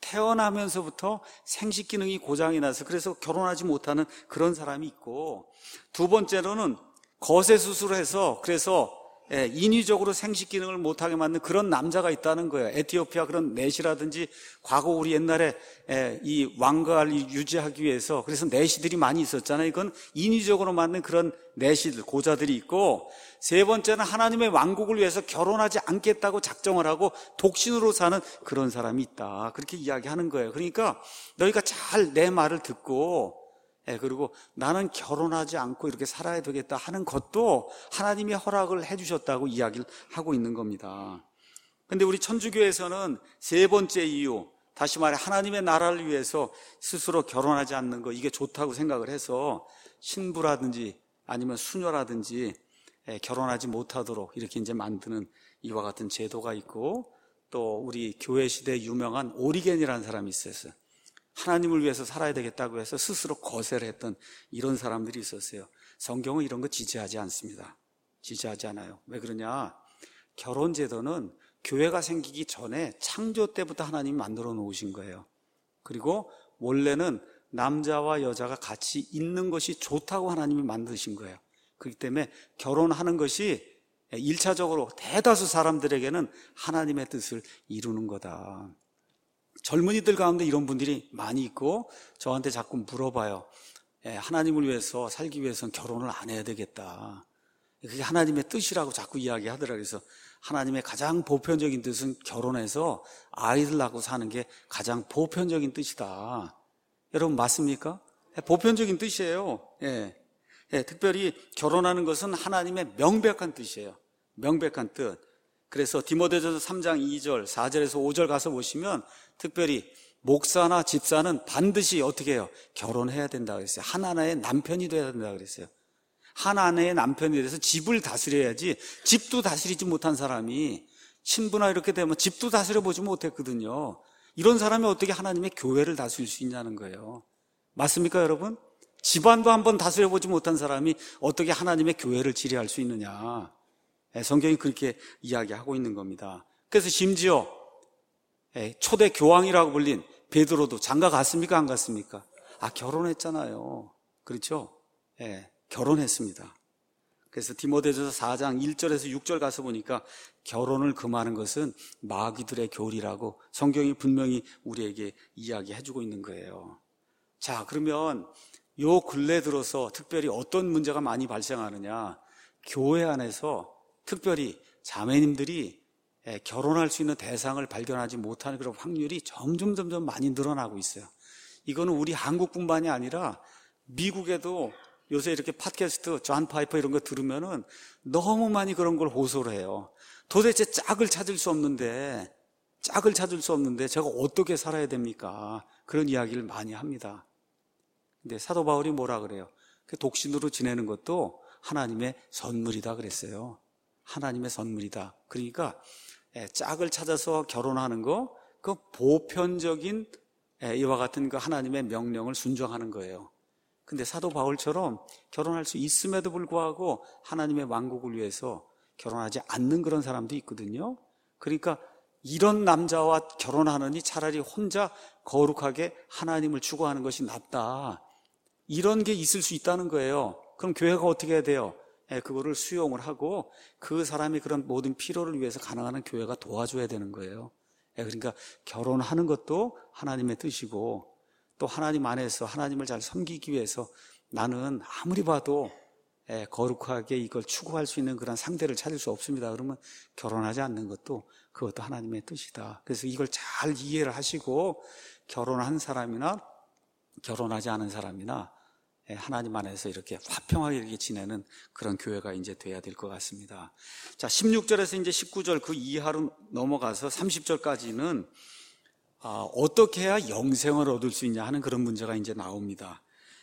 태어나면서부터 생식 기능이 고장이 나서 그래서 결혼하지 못하는 그런 사람이 있고 두 번째로는 거세 수술을 해서 그래서 예, 인위적으로 생식 기능을 못하게 만든 그런 남자가 있다는 거예요. 에티오피아 그런 넷이라든지 과거 우리 옛날에 예, 이 왕가를 유지하기 위해서 그래서 넷이들이 많이 있었잖아요. 이건 인위적으로 만든 그런 넷이들, 고자들이 있고 세 번째는 하나님의 왕국을 위해서 결혼하지 않겠다고 작정을 하고 독신으로 사는 그런 사람이 있다. 그렇게 이야기하는 거예요. 그러니까 너희가 잘 내 말을 듣고 예, 그리고 나는 결혼하지 않고 이렇게 살아야 되겠다 하는 것도 하나님이 허락을 해주셨다고 이야기를 하고 있는 겁니다. 그런데 우리 천주교에서는 세 번째 이유, 다시 말해 하나님의 나라를 위해서 스스로 결혼하지 않는 거 이게 좋다고 생각을 해서 신부라든지 아니면 수녀라든지 예, 결혼하지 못하도록 이렇게 이제 만드는 이와 같은 제도가 있고 또 우리 교회 시대에 유명한 오리겐이라는 사람이 있었어요. 하나님을 위해서 살아야 되겠다고 해서 스스로 거세를 했던 이런 사람들이 있었어요. 성경은 이런 거 지지하지 않습니다. 지지하지 않아요. 왜 그러냐? 결혼제도는 교회가 생기기 전에 창조 때부터 하나님이 만들어 놓으신 거예요. 그리고 원래는 남자와 여자가 같이 있는 것이 좋다고 하나님이 만드신 거예요. 그렇기 때문에 결혼하는 것이 일차적으로 대다수 사람들에게는 하나님의 뜻을 이루는 거다. 젊은이들 가운데 이런 분들이 많이 있고 저한테 자꾸 물어봐요. 예, 하나님을 위해서 살기 위해서는 결혼을 안 해야 되겠다. 그게 하나님의 뜻이라고 자꾸 이야기하더라고요. 그래서 하나님의 가장 보편적인 뜻은 결혼해서 아이들 낳고 사는 게 가장 보편적인 뜻이다. 여러분 맞습니까? 보편적인 뜻이에요. 예. 예, 특별히 결혼하는 것은 하나님의 명백한 뜻이에요. 명백한 뜻. 그래서 디모데전서 삼 장 이 절, 사 절에서 오 절 가서 보시면 특별히 목사나 집사는 반드시 어떻게 해요? 결혼해야 된다고 그랬어요. 한 아내의 남편이 돼야 된다고 그랬어요. 한 아내의 남편이 돼서 집을 다스려야지, 집도 다스리지 못한 사람이 신부나 이렇게 되면 집도 다스려 보지 못했거든요. 이런 사람이 어떻게 하나님의 교회를 다스릴 수 있냐는 거예요. 맞습니까, 여러분? 집안도 한번 다스려 보지 못한 사람이 어떻게 하나님의 교회를 지휘할 수 있느냐. 성경이 그렇게 이야기하고 있는 겁니다. 그래서 심지어 초대 교황이라고 불린 베드로도 장가 갔습니까, 안 갔습니까? 아, 결혼했잖아요. 그렇죠? 예, 결혼했습니다. 그래서 디모데전서 사 장 일 절에서 육 절 가서 보니까 결혼을 금하는 것은 마귀들의 교리라고 성경이 분명히 우리에게 이야기해주고 있는 거예요. 자, 그러면 요 근래 들어서 특별히 어떤 문제가 많이 발생하느냐, 교회 안에서 특별히 자매님들이 결혼할 수 있는 대상을 발견하지 못하는 그런 확률이 점점 점점 많이 늘어나고 있어요. 이거는 우리 한국뿐만이 아니라 미국에도 요새 이렇게 팟캐스트, 존 파이퍼 이런 거 들으면은 너무 많이 그런 걸 호소를 해요. 도대체 짝을 찾을 수 없는데, 짝을 찾을 수 없는데 제가 어떻게 살아야 됩니까? 그런 이야기를 많이 합니다. 근데 사도 바울이 뭐라 그래요? 독신으로 지내는 것도 하나님의 선물이다 그랬어요. 하나님의 선물이다. 그러니까 짝을 찾아서 결혼하는 거, 그 보편적인 이와 같은 그 하나님의 명령을 순종하는 거예요. 근데 사도 바울처럼 결혼할 수 있음에도 불구하고 하나님의 왕국을 위해서 결혼하지 않는 그런 사람도 있거든요. 그러니까 이런 남자와 결혼하느니 차라리 혼자 거룩하게 하나님을 추구하는 것이 낫다. 이런 게 있을 수 있다는 거예요. 그럼 교회가 어떻게 해야 돼요? 예, 그거를 수용을 하고 그 사람이 그런 모든 필요를 위해서 가능한 교회가 도와줘야 되는 거예요. 예, 그러니까 결혼하는 것도 하나님의 뜻이고, 또 하나님 안에서 하나님을 잘 섬기기 위해서 나는 아무리 봐도 예, 거룩하게 이걸 추구할 수 있는 그런 상대를 찾을 수 없습니다. 그러면 결혼하지 않는 것도 그것도 하나님의 뜻이다. 그래서 이걸 잘 이해를 하시고 결혼한 사람이나 결혼하지 않은 사람이나 하나님 안에서 이렇게 화평하게 이렇게 지내는 그런 교회가 이제 돼야 될 것 같습니다. 자, 십육 절에서 이제 십구 절 그 이하로 넘어가서 삼십 절까지는 아, 어떻게 해야 영생을 얻을 수 있냐 하는 그런 문제가 이제 나옵니다.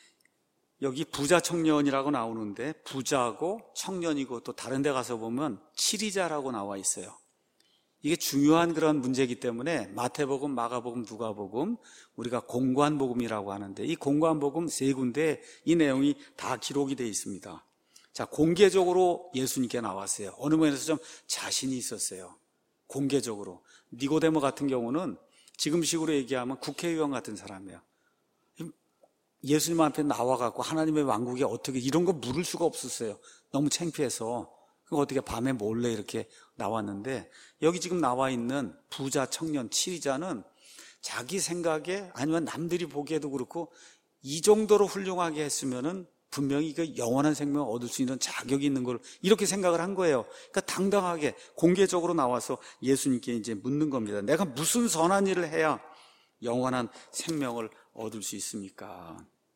여기 부자 청년이라고 나오는데 부자고 청년이고 또 다른 데 가서 보면 치리자라고 나와 있어요. 이게 중요한 그런 문제이기 때문에 마태복음, 마가복음, 누가복음, 우리가 공관복음이라고 하는데 이 공관복음 세 군데 이 내용이 다 기록이 되어 있습니다. 자, 공개적으로 예수님께 나왔어요. 어느 면에서 좀 자신이 있었어요. 공개적으로. 니고데모 같은 경우는 지금식으로 얘기하면 국회의원 같은 사람이에요. 예수님 앞에 나와갖고 하나님의 왕국에 어떻게 이런 거 물을 수가 없었어요. 너무 창피해서. 어떻게 밤에 몰래 이렇게 나왔는데, 여기 지금 나와 있는 부자 청년 치리자는 자기 생각에 아니면 남들이 보기에도 그렇고 이 정도로 훌륭하게 했으면은 분명히 그 영원한 생명을 얻을 수 있는 자격이 있는 걸 이렇게 생각을 한 거예요. 그러니까 당당하게 공개적으로 나와서 예수님께 이제 묻는 겁니다. 내가 무슨 선한 일을 해야 영원한 생명을 얻을 수 있습니까?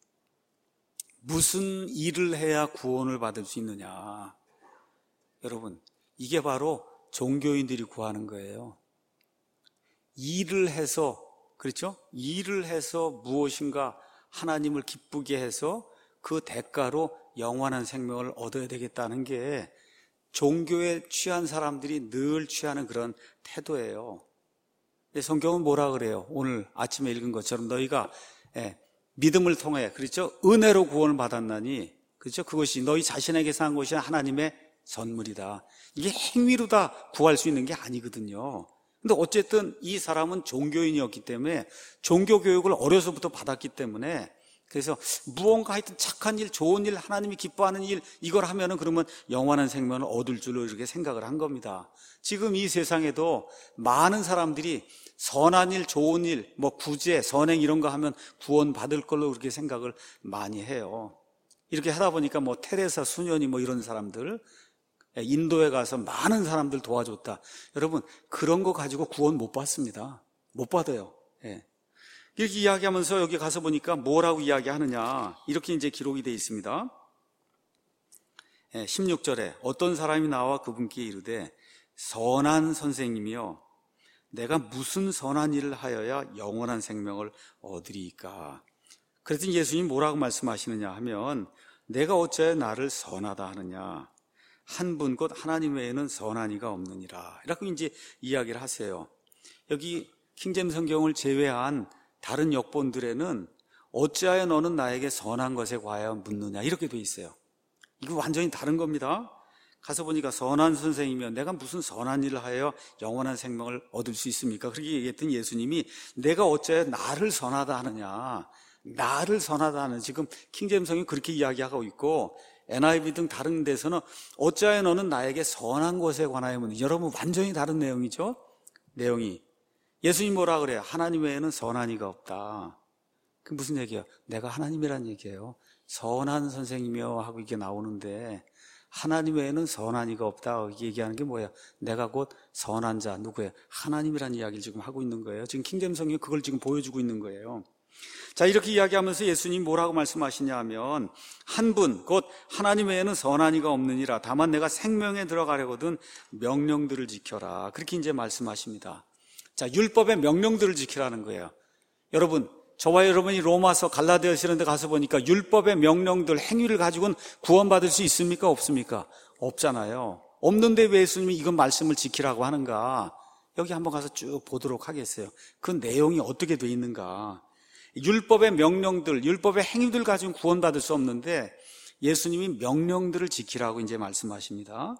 무슨 일을 해야 구원을 받을 수 있느냐? 여러분, 이게 바로 종교인들이 구하는 거예요. 일을 해서, 그렇죠? 일을 해서 무엇인가 하나님을 기쁘게 해서 그 대가로 영원한 생명을 얻어야 되겠다는 게 종교에 취한 사람들이 늘 취하는 그런 태도예요. 성경은 뭐라 그래요? 오늘 아침에 읽은 것처럼 너희가 믿음을 통해, 그렇죠? 은혜로 구원을 받았나니, 그렇죠? 그것이 너희 자신에게서 한 것이 하나님의 선물이다. 이게 행위로 다 구할 수 있는 게 아니거든요. 근데 어쨌든 이 사람은 종교인이었기 때문에 종교 교육을 어려서부터 받았기 때문에 그래서 무언가 하여튼 착한 일, 좋은 일, 하나님이 기뻐하는 일 이걸 하면은 그러면 영원한 생명을 얻을 줄로 이렇게 생각을 한 겁니다. 지금 이 세상에도 많은 사람들이 선한 일, 좋은 일, 뭐 구제, 선행 이런 거 하면 구원 받을 걸로 그렇게 생각을 많이 해요. 이렇게 하다 보니까 뭐 테레사 수녀니 뭐 이런 사람들 인도에 가서 많은 사람들 도와줬다. 여러분, 그런 거 가지고 구원 못 받습니다. 못 받아요. 예. 이렇게 이야기하면서 여기 가서 보니까 뭐라고 이야기하느냐, 이렇게 이제 기록이 되어 있습니다. 십육 절에 어떤 사람이 나와 그분께 이르되 선한 선생님이여 내가 무슨 선한 일을 하여야 영원한 생명을 얻으리이까. 그랬더니 예수님이 뭐라고 말씀하시느냐 하면 내가 어찌하여 나를 선하다 하느냐, 한 분 곧 하나님 외에는 선한 이가 없느니라, 이라고 이제 이야기를 하세요. 여기 킹제임 성경을 제외한 다른 역본들에는 어찌하여 너는 나에게 선한 것에 관하여 묻느냐, 이렇게 돼 있어요. 이거 완전히 다른 겁니다. 가서 보니까 선한 선생이면 내가 무슨 선한 일을 하여 영원한 생명을 얻을 수 있습니까? 그렇게 얘기했더니 예수님이 내가 어찌하여 나를 선하다 하느냐, 나를 선하다 하는, 지금 킹제임 성경이 그렇게 이야기하고 있고 엔아이브이 등 다른 데서는 어찌하여 너는 나에게 선한 것에 관하여 묻느냐. 여러분 완전히 다른 내용이죠. 내용이 예수님 뭐라 그래요? 하나님 외에는 선한 이가 없다. 그 무슨 얘기예요? 내가 하나님이란 얘기예요. 선한 선생이며 하고 이게 나오는데 하나님 외에는 선한 이가 없다 얘기하는 게 뭐예요? 내가 곧 선한 자, 누구예요? 하나님이라는 이야기를 지금 하고 있는 거예요. 지금 킹제임 성경이 그걸 지금 보여주고 있는 거예요. 자, 이렇게 이야기하면서 예수님 뭐라고 말씀하시냐 하면 한 분 곧 하나님 외에는 선한 이가 없느니라, 다만 내가 생명에 들어가려거든 명령들을 지켜라, 그렇게 이제 말씀하십니다. 자, 율법의 명령들을 지키라는 거예요. 여러분, 저와 여러분이 로마서 갈라디아서 이런 데 가서 보니까 율법의 명령들, 행위를 가지고는 구원받을 수 있습니까? 없습니까? 없잖아요. 없는데 왜 예수님이 이건 말씀을 지키라고 하는가? 여기 한번 가서 쭉 보도록 하겠어요. 그 내용이 어떻게 돼 있는가. 율법의 명령들, 율법의 행위들 가지고는 구원받을 수 없는데 예수님이 명령들을 지키라고 이제 말씀하십니다.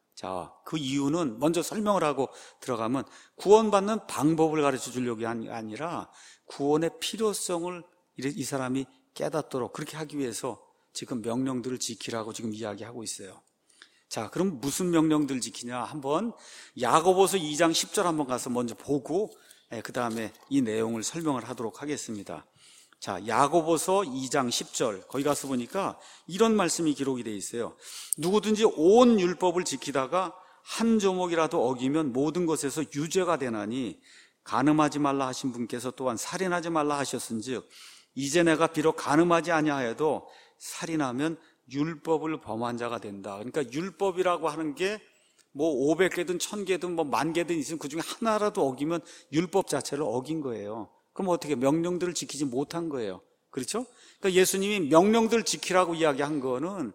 자, 그 이유는 먼저 설명을 하고 들어가면 구원받는 방법을 가르쳐 주려고 한 게 아니라 구원의 필요성을 이 사람이 깨닫도록 그렇게 하기 위해서 지금 명령들을 지키라고 지금 이야기하고 있어요. 자, 그럼 무슨 명령들을 지키냐? 한번 야고보서 이 장 십 절 한번 가서 먼저 보고 그 다음에 이 내용을 설명을 하도록 하겠습니다. 자, 야고보서 이 장 십 절 거기 가서 보니까 이런 말씀이 기록이 되어 있어요. 누구든지 온 율법을 지키다가 한 조목이라도 어기면 모든 것에서 유죄가 되나니 간음하지 말라 하신 분께서 또한 살인하지 말라 하셨은즉 이제 내가 비록 간음하지 아니하여도 살인하면 율법을 범한 자가 된다. 그러니까 율법이라고 하는 게 뭐 오백 개든 천 개든 뭐 만 개든 있으면 그중에 하나라도 어기면 율법 자체를 어긴 거예요. 그럼 어떻게 명령들을 지키지 못한 거예요. 그렇죠? 그러니까 예수님이 명령들을 지키라고 이야기한 거는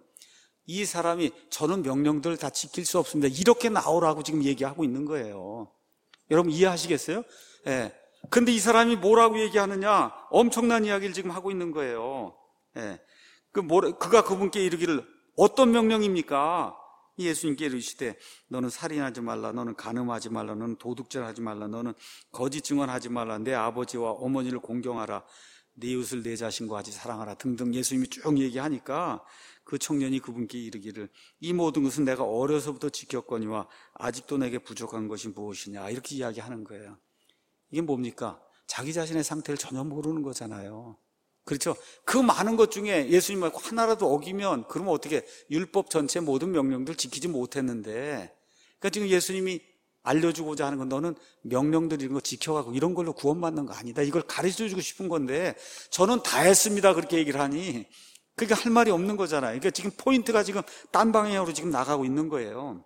이 사람이 저는 명령들을 다 지킬 수 없습니다, 이렇게 나오라고 지금 얘기하고 있는 거예요. 여러분 이해하시겠어요? 예. 근데 이 사람이 뭐라고 얘기하느냐? 엄청난 이야기를 지금 하고 있는 거예요. 예. 그 뭐, 그가 그분께 이르기를 어떤 명령입니까? 예수님께 이르시되 너는 살인하지 말라, 너는 간음하지 말라, 너는 도둑질하지 말라, 너는 거짓 증언하지 말라, 내 아버지와 어머니를 공경하라, 네 이웃을 내 자신과 같이 사랑하라 등등 예수님이 쭉 얘기하니까 그 청년이 그분께 이르기를 이 모든 것은 내가 어려서부터 지켰거니와 아직도 내게 부족한 것이 무엇이냐, 이렇게 이야기하는 거예요. 이게 뭡니까? 자기 자신의 상태를 전혀 모르는 거잖아요. 그렇죠? 그 많은 것 중에 예수님 말고 하나라도 어기면 그러면 어떻게 율법 전체 모든 명령들 지키지 못했는데, 그러니까 지금 예수님이 알려주고자 하는 건 너는 명령들 이런 거 지켜가고 이런 걸로 구원받는 거 아니다, 이걸 가르쳐주고 싶은 건데 저는 다 했습니다 그렇게 얘기를 하니 그게 할 말이 없는 거잖아요. 그러니까 지금 포인트가 지금 딴 방향으로 지금 나가고 있는 거예요.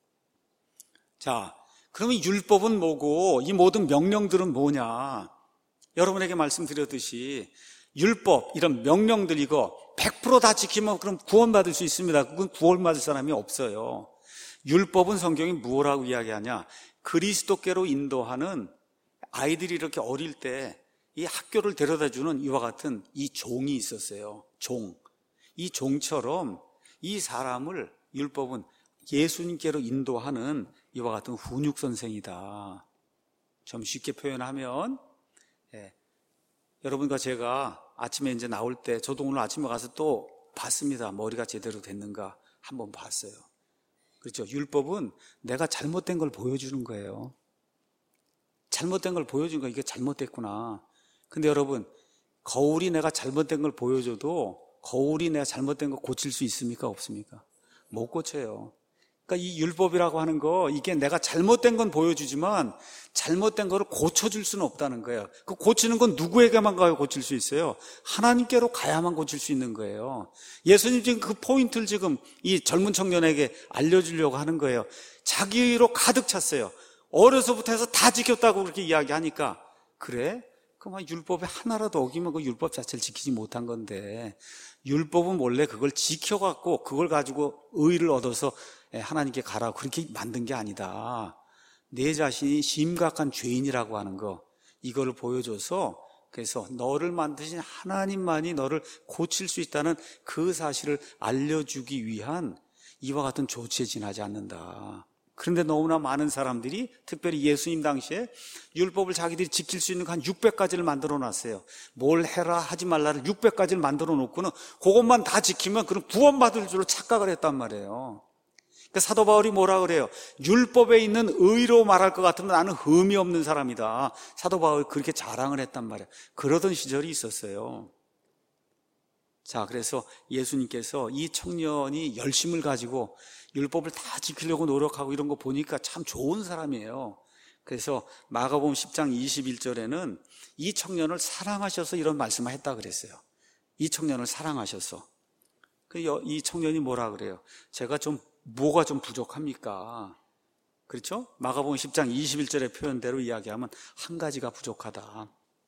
자, 그러면 율법은 뭐고 이 모든 명령들은 뭐냐? 여러분에게 말씀드렸듯이 율법, 이런 명령들 이거 백 퍼센트 다 지키면 그럼 구원받을 수 있습니다. 그건 구원받을 사람이 없어요. 율법은 성경이 뭐라고 이야기하냐? 그리스도께로 인도하는, 아이들이 이렇게 어릴 때 이 학교를 데려다주는 이와 같은 이 종이 있었어요. 종. 이 종처럼 이 사람을 율법은 예수님께로 인도하는 이와 같은 훈육 선생이다. 좀 쉽게 표현하면, 예. 여러분과 제가 아침에 이제 나올 때, 저도 오늘 아침에 가서 또 봤습니다. 머리가 제대로 됐는가 한번 봤어요. 그렇죠? 율법은 내가 잘못된 걸 보여주는 거예요. 잘못된 걸 보여주는 거, 이게 잘못됐구나. 근데 여러분, 거울이 내가 잘못된 걸 보여줘도 거울이 내가 잘못된 거 고칠 수 있습니까? 없습니까? 못 고쳐요. 그러니까 이 율법이라고 하는 거, 이게 내가 잘못된 건 보여주지만 잘못된 거를 고쳐줄 수는 없다는 거예요. 그 고치는 건 누구에게만 가야 고칠 수 있어요? 하나님께로 가야만 고칠 수 있는 거예요. 예수님 지금 그 포인트를 지금 이 젊은 청년에게 알려주려고 하는 거예요. 자기로 가득 찼어요. 어려서부터 해서 다 지켰다고 그렇게 이야기하니까, 그래? 그럼 율법에 하나라도 어기면 그 율법 자체를 지키지 못한 건데, 율법은 원래 그걸 지켜갖고 그걸 가지고 의의를 얻어서 하나님께 가라고 그렇게 만든 게 아니다. 내 자신이 심각한 죄인이라고 하는 거, 이거를 보여줘서, 그래서 너를 만드신 하나님만이 너를 고칠 수 있다는 그 사실을 알려주기 위한 이와 같은 조치에 지나지 않는다. 그런데 너무나 많은 사람들이, 특별히 예수님 당시에 율법을 자기들이 지킬 수 있는 한 육백 가지를 만들어 놨어요. 뭘 해라 하지 말라를 육백 가지를 만들어 놓고는 그것만 다 지키면 그럼 구원받을 줄로 착각을 했단 말이에요. 그러니까 사도 바울이 뭐라 그래요? 율법에 있는 의로 말할 것 같으면 나는 흠이 없는 사람이다. 사도 바울이 그렇게 자랑을 했단 말이에요. 그러던 시절이 있었어요. 자, 그래서 예수님께서 이 청년이 열심을 가지고 율법을 다 지키려고 노력하고 이런 거 보니까 참 좋은 사람이에요. 그래서 마가복음 십 장 이십일 절에는 이 청년을 사랑하셔서 이런 말씀을 했다 그랬어요. 이 청년을 사랑하셔서. 이 청년이 뭐라 그래요? 제가 좀 뭐가 좀 부족합니까? 그렇죠? 마가복음 십 장 이십일 절의 표현대로 이야기하면 한 가지가 부족하다.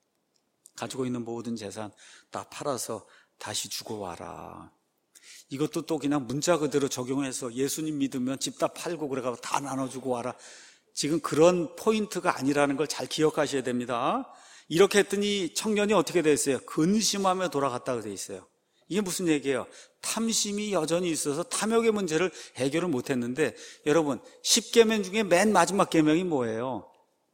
가지고 있는 모든 재산 다 팔아서 다시 주고 와라. 이것도 또 그냥 문자 그대로 적용해서 예수님 믿으면 집 다 팔고 그래가지고 다 나눠주고 와라. 지금 그런 포인트가 아니라는 걸 잘 기억하셔야 됩니다. 이렇게 했더니 청년이 어떻게 됐어요? 근심하며 돌아갔다고 돼 있어요. 이게 무슨 얘기예요? 탐심이 여전히 있어서 탐욕의 문제를 해결을 못했는데, 여러분 십 계명 중에 맨 마지막 계명이 뭐예요?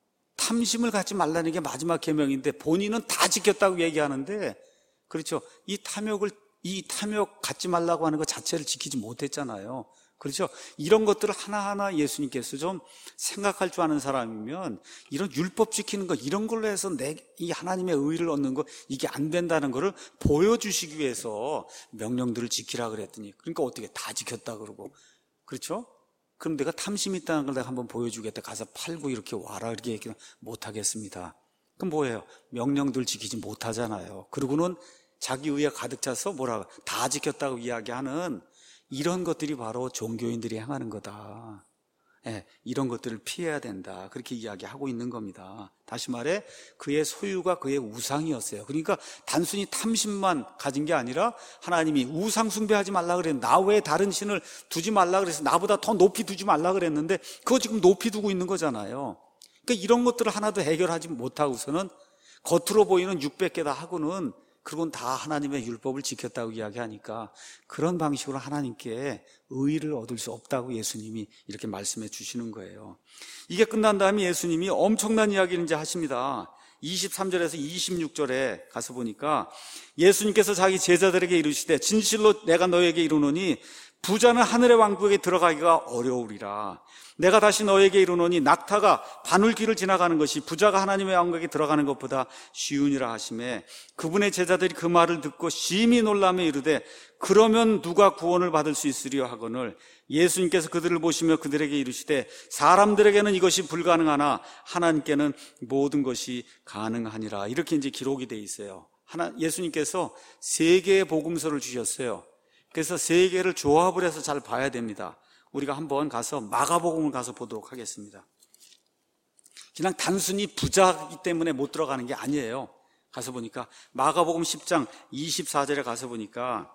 탐심을 갖지 말라는 게 마지막 계명인데 본인은 다 지켰다고 얘기하는데, 그렇죠? 이 탐욕을 이 탐욕 갖지 말라고 하는 것 자체를 지키지 못했잖아요. 그렇죠? 이런 것들을 하나하나 예수님께서 좀 생각할 줄 아는 사람이면 이런 율법 지키는 거, 이런 걸로 해서 내 이 하나님의 의를 얻는 거, 이게 안 된다는 거를 보여주시기 위해서 명령들을 지키라 그랬더니, 그러니까 어떻게 다 지켰다 그러고, 그렇죠? 그럼 내가 탐심이 있다는 걸 내가 한번 보여주겠다. 가서 팔고 이렇게 와라 이렇게 얘기 못하겠습니다. 그럼 뭐예요? 명령들 지키지 못하잖아요. 그리고는 자기 의에 가득 차서 뭐라 다 지켰다고 이야기하는 이런 것들이 바로 종교인들이 행하는 거다. 예, 이런 것들을 피해야 된다. 그렇게 이야기하고 있는 겁니다. 다시 말해 그의 소유가 그의 우상이었어요. 그러니까 단순히 탐심만 가진 게 아니라 하나님이 우상 숭배하지 말라 그랬는데, 나 외에 다른 신을 두지 말라 그래서 나보다 더 높이 두지 말라 그랬는데 그거 지금 높이 두고 있는 거잖아요. 그러니까 이런 것들을 하나도 해결하지 못하고서는 겉으로 보이는 육백 개다 하고는 그건 다 하나님의 율법을 지켰다고 이야기하니까 그런 방식으로 하나님께 의의를 얻을 수 없다고 예수님이 이렇게 말씀해 주시는 거예요. 이게 끝난 다음에 예수님이 엄청난 이야기를 이제 하십니다. 이십삼 절에서 이십육 절에 가서 보니까 예수님께서 자기 제자들에게 이르시되 진실로 내가 너에게 이르노니 부자는 하늘의 왕국에 들어가기가 어려우리라. 내가 다시 너에게 이르노니 낙타가 바늘길을 지나가는 것이 부자가 하나님의 왕국에 들어가는 것보다 쉬우니라 하시매, 그분의 제자들이 그 말을 듣고 심히 놀라며 이르되 그러면 누가 구원을 받을 수 있으리요 하거늘, 예수님께서 그들을 보시며 그들에게 이르시되 사람들에게는 이것이 불가능하나 하나님께는 모든 것이 가능하니라. 이렇게 이제 기록이 돼 있어요. 하나, 예수님께서 세 개의 복음서를 주셨어요. 그래서 세 개를 조합을 해서 잘 봐야 됩니다. 우리가 한번 가서 마가복음을 가서 보도록 하겠습니다. 그냥 단순히 부자이기 때문에 못 들어가는 게 아니에요. 가서 보니까 마가복음 십 장 이십사 절에 가서 보니까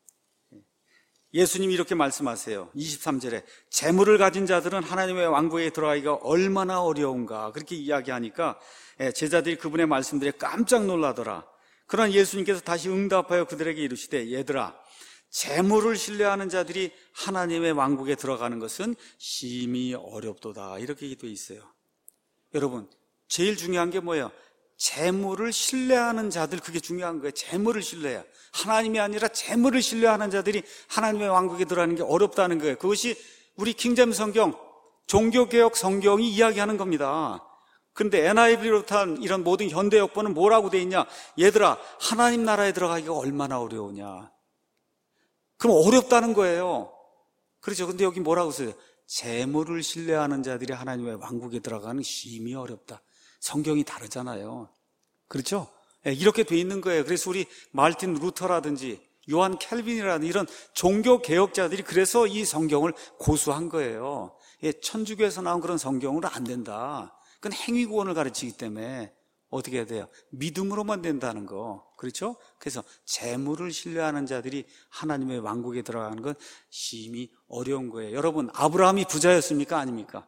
예수님이 이렇게 말씀하세요. 이십삼 절에 재물을 가진 자들은 하나님의 왕국에 들어가기가 얼마나 어려운가 그렇게 이야기하니까 제자들이 그분의 말씀들에 깜짝 놀라더라. 그러나 예수님께서 다시 응답하여 그들에게 이르시되 얘들아, 재물을 신뢰하는 자들이 하나님의 왕국에 들어가는 것은 심히 어렵도다. 이렇게 되어 있어요. 여러분, 제일 중요한 게 뭐예요? 재물을 신뢰하는 자들, 그게 중요한 거예요. 재물을 신뢰해요. 하나님이 아니라 재물을 신뢰하는 자들이 하나님의 왕국에 들어가는 게 어렵다는 거예요. 그것이 우리 킹제임스 성경, 종교개혁 성경이 이야기하는 겁니다. 그런데 엔아이브이를 비롯한 이런 모든 현대 역본은 뭐라고 돼 있냐? 얘들아, 하나님 나라에 들어가기가 얼마나 어려우냐? 그럼 어렵다는 거예요. 그렇죠. 근데 여기 뭐라고 써요? 재물을 신뢰하는 자들이 하나님의 왕국에 들어가는 심히 어렵다. 성경이 다르잖아요. 그렇죠? 이렇게 돼 있는 거예요. 그래서 우리 마르틴 루터라든지 요한 캘빈이라든지 이런 종교 개혁자들이 그래서 이 성경을 고수한 거예요. 천주교에서 나온 그런 성경으로 안 된다. 그건 행위구원을 가르치기 때문에 어떻게 해야 돼요? 믿음으로만 된다는 거. 그렇죠? 그래서 재물을 신뢰하는 자들이 하나님의 왕국에 들어가는 건 심히 어려운 거예요. 여러분, 아브라함이 부자였습니까? 아닙니까?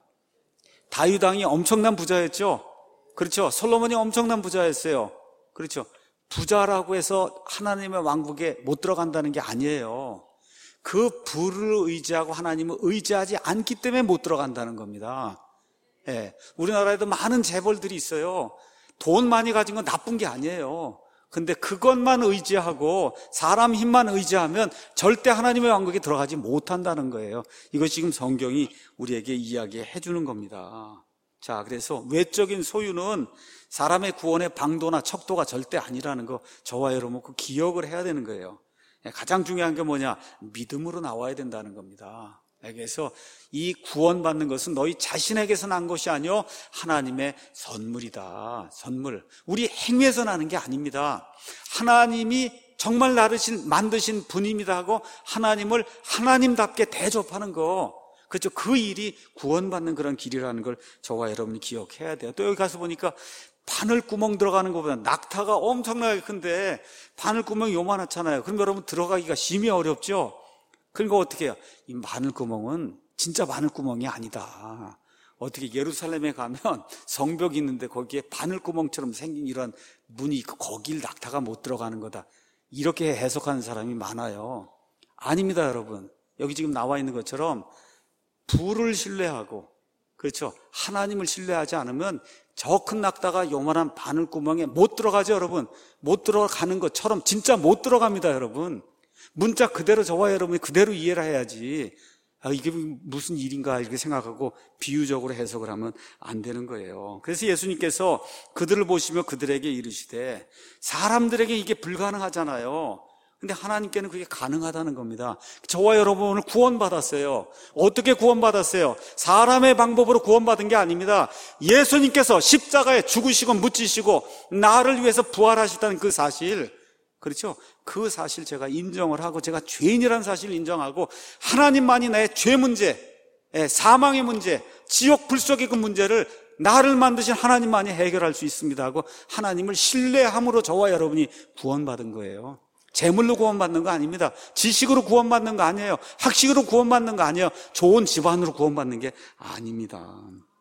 다윗 왕이 엄청난 부자였죠? 그렇죠? 솔로몬이 엄청난 부자였어요. 그렇죠? 부자라고 해서 하나님의 왕국에 못 들어간다는 게 아니에요. 그 부를 의지하고 하나님을 의지하지 않기 때문에 못 들어간다는 겁니다. 예, 우리나라에도 많은 재벌들이 있어요. 돈 많이 가진 건 나쁜 게 아니에요. 근데 그것만 의지하고 사람 힘만 의지하면 절대 하나님의 왕국에 들어가지 못한다는 거예요. 이것이 지금 성경이 우리에게 이야기해 주는 겁니다. 자, 그래서 외적인 소유는 사람의 구원의 방도나 척도가 절대 아니라는 거 저와 여러분 그 기억을 해야 되는 거예요. 가장 중요한 게 뭐냐? 믿음으로 나와야 된다는 겁니다. 그래서 이 구원받는 것은 너희 자신에게서 난 것이 아니요 하나님의 선물이다. 선물. 우리 행위에서 나는 게 아닙니다. 하나님이 정말 나를 만드신 분입니다 하고 하나님을 하나님답게 대접하는 거. 그렇죠. 그 일이 구원받는 그런 길이라는 걸 저와 여러분이 기억해야 돼요. 또 여기 가서 보니까 바늘구멍 들어가는 것보다 낙타가 엄청나게 큰데 바늘구멍이 요만하잖아요. 그럼 여러분 들어가기가 심히 어렵죠. 그러니까 어떻게 해요? 이 바늘구멍은 진짜 바늘구멍이 아니다. 어떻게 예루살렘에 가면 성벽이 있는데 거기에 바늘구멍처럼 생긴 이런 문이 있고 거길 낙타가 못 들어가는 거다. 이렇게 해석하는 사람이 많아요. 아닙니다, 여러분. 여기 지금 나와 있는 것처럼 부를 신뢰하고, 그렇죠, 하나님을 신뢰하지 않으면 저 큰 낙타가 요만한 바늘구멍에 못 들어가죠, 여러분. 못 들어가는 것처럼 진짜 못 들어갑니다, 여러분. 문자 그대로 저와 여러분이 그대로 이해를 해야지, 아, 이게 무슨 일인가 이렇게 생각하고 비유적으로 해석을 하면 안 되는 거예요. 그래서 예수님께서 그들을 보시며 그들에게 이르시되, 사람들에게 이게 불가능하잖아요. 근데 하나님께는 그게 가능하다는 겁니다. 저와 여러분 오늘 구원받았어요. 어떻게 구원받았어요? 사람의 방법으로 구원받은 게 아닙니다. 예수님께서 십자가에 죽으시고 묻히시고 나를 위해서 부활하셨다는 그 사실, 그렇죠? 그 사실 제가 인정을 하고 제가 죄인이라는 사실을 인정하고 하나님만이 나의 죄 문제, 사망의 문제, 지옥 불속의 그 문제를 나를 만드신 하나님만이 해결할 수 있습니다 하고 하나님을 신뢰함으로 저와 여러분이 구원받은 거예요. 재물로 구원받는 거 아닙니다. 지식으로 구원받는 거 아니에요. 학식으로 구원받는 거 아니에요. 좋은 집안으로 구원받는 게 아닙니다.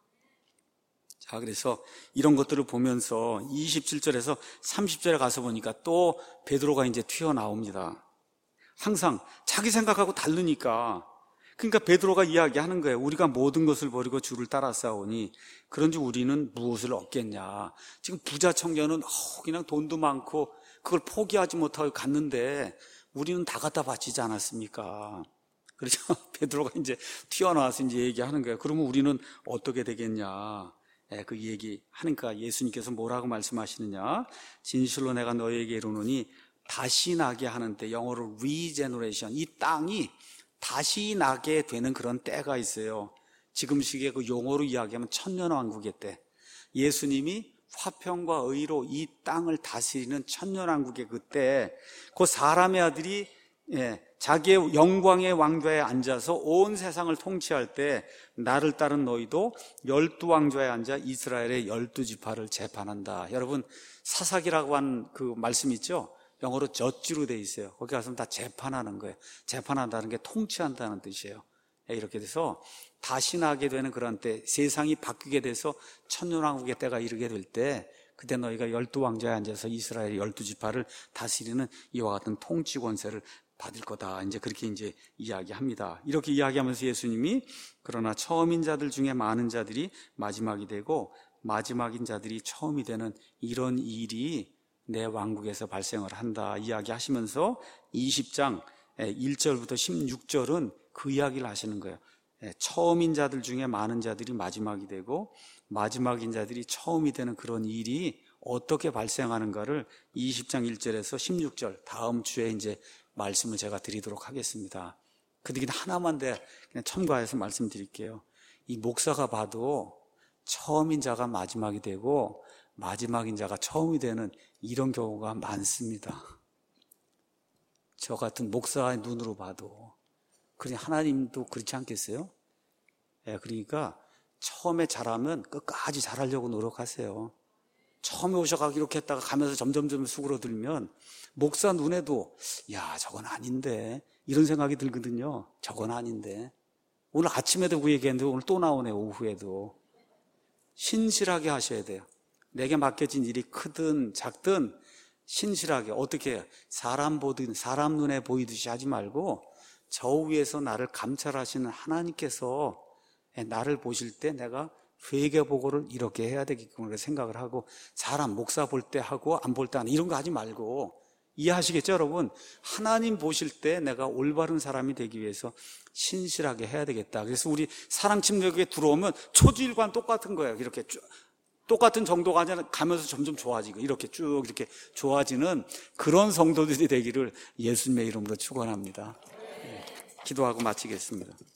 자, 그래서 이런 것들을 보면서 이십칠 절에서 삼십 절에 가서 보니까 또 베드로가 이제 튀어나옵니다. 항상 자기 생각하고 다르니까. 그러니까 베드로가 이야기하는 거예요. 우리가 모든 것을 버리고 주를 따라싸우니 그런지 우리는 무엇을 얻겠냐. 지금 부자 청년은 어, 그냥 돈도 많고 그걸 포기하지 못하고 갔는데 우리는 다 갖다 바치지 않았습니까? 그렇죠? 베드로가 이제 튀어나와서 이제 얘기하는 거예요. 그러면 우리는 어떻게 되겠냐? 예, 그 얘기 하니까 예수님께서 뭐라고 말씀하시느냐? 진실로 내가 너희에게 이르노니 다시 나게 하는 때, 영어로 regeneration, 이 땅이 다시 나게 되는 그런 때가 있어요. 지금 시기에 그 용어로 이야기하면 천년왕국의 때, 예수님이 화평과 의로 이 땅을 다스리는 천년왕국의 그때, 그 사람의 아들이 예, 자기의 영광의 왕좌에 앉아서 온 세상을 통치할 때 나를 따른 너희도 열두 왕좌에 앉아 이스라엘의 열두 지파를 재판한다. 여러분, 사사기라고 한 그 말씀 있죠? 영어로 저지로 돼 있어요. 거기 가서 다 재판하는 거예요. 재판한다는 게 통치한다는 뜻이에요. 이렇게 돼서 다시 나게 되는 그런 때, 세상이 바뀌게 돼서 천년왕국의 때가 이르게 될 때, 그때 너희가 열두 왕좌에 앉아서 이스라엘의 열두 지파를 다스리는 이와 같은 통치 권세를 받을 거다. 이제 그렇게 이제 이야기합니다. 이렇게 이야기하면서 예수님이 그러나 처음인 자들 중에 많은 자들이 마지막이 되고 마지막인 자들이 처음이 되는 이런 일이 내 왕국에서 발생을 한다 이야기하시면서 이십 장 일 절부터 십육 절은 그 이야기를 하시는 거예요. 처음인 자들 중에 많은 자들이 마지막이 되고 마지막인 자들이 처음이 되는 그런 일이 어떻게 발생하는가를 이십 장 일 절에서 십육 절 다음 주에 이제 말씀을 제가 드리도록 하겠습니다. 근데 그냥 하나만 더 그냥 첨가해서 말씀드릴게요. 이 목사가 봐도 처음인 자가 마지막이 되고 마지막인 자가 처음이 되는 이런 경우가 많습니다. 저 같은 목사의 눈으로 봐도. 그러니 하나님도 그렇지 않겠어요? 예, 그러니까 처음에 잘하면 끝까지 잘하려고 노력하세요. 처음에 오셔가지고 이렇게 했다가 가면서 점점점 수그러들면 목사 눈에도 야 저건 아닌데 이런 생각이 들거든요. 저건 아닌데. 오늘 아침에도 그 얘기했는데 오늘 또 나오네. 오후에도. 신실하게 하셔야 돼요. 내게 맡겨진 일이 크든 작든 신실하게. 어떻게 해요? 사람 보든 사람 눈에 보이듯이 하지 말고 저 위에서 나를 감찰하시는 하나님께서 나를 보실 때 내가 회개보고를 이렇게 해야 되겠구나 생각을 하고, 사람 목사 볼 때 하고 안 볼 때 하는 이런 거 하지 말고, 이해하시겠죠 여러분? 하나님 보실 때 내가 올바른 사람이 되기 위해서 신실하게 해야 되겠다. 그래서 우리 사랑침략에 들어오면 초지일관 똑같은 거예요. 이렇게 쭉 똑같은 정도가 아니라 가면서 점점 좋아지고 이렇게 쭉 이렇게 좋아지는 그런 성도들이 되기를 예수님의 이름으로 축원합니다. 네, 기도하고 마치겠습니다.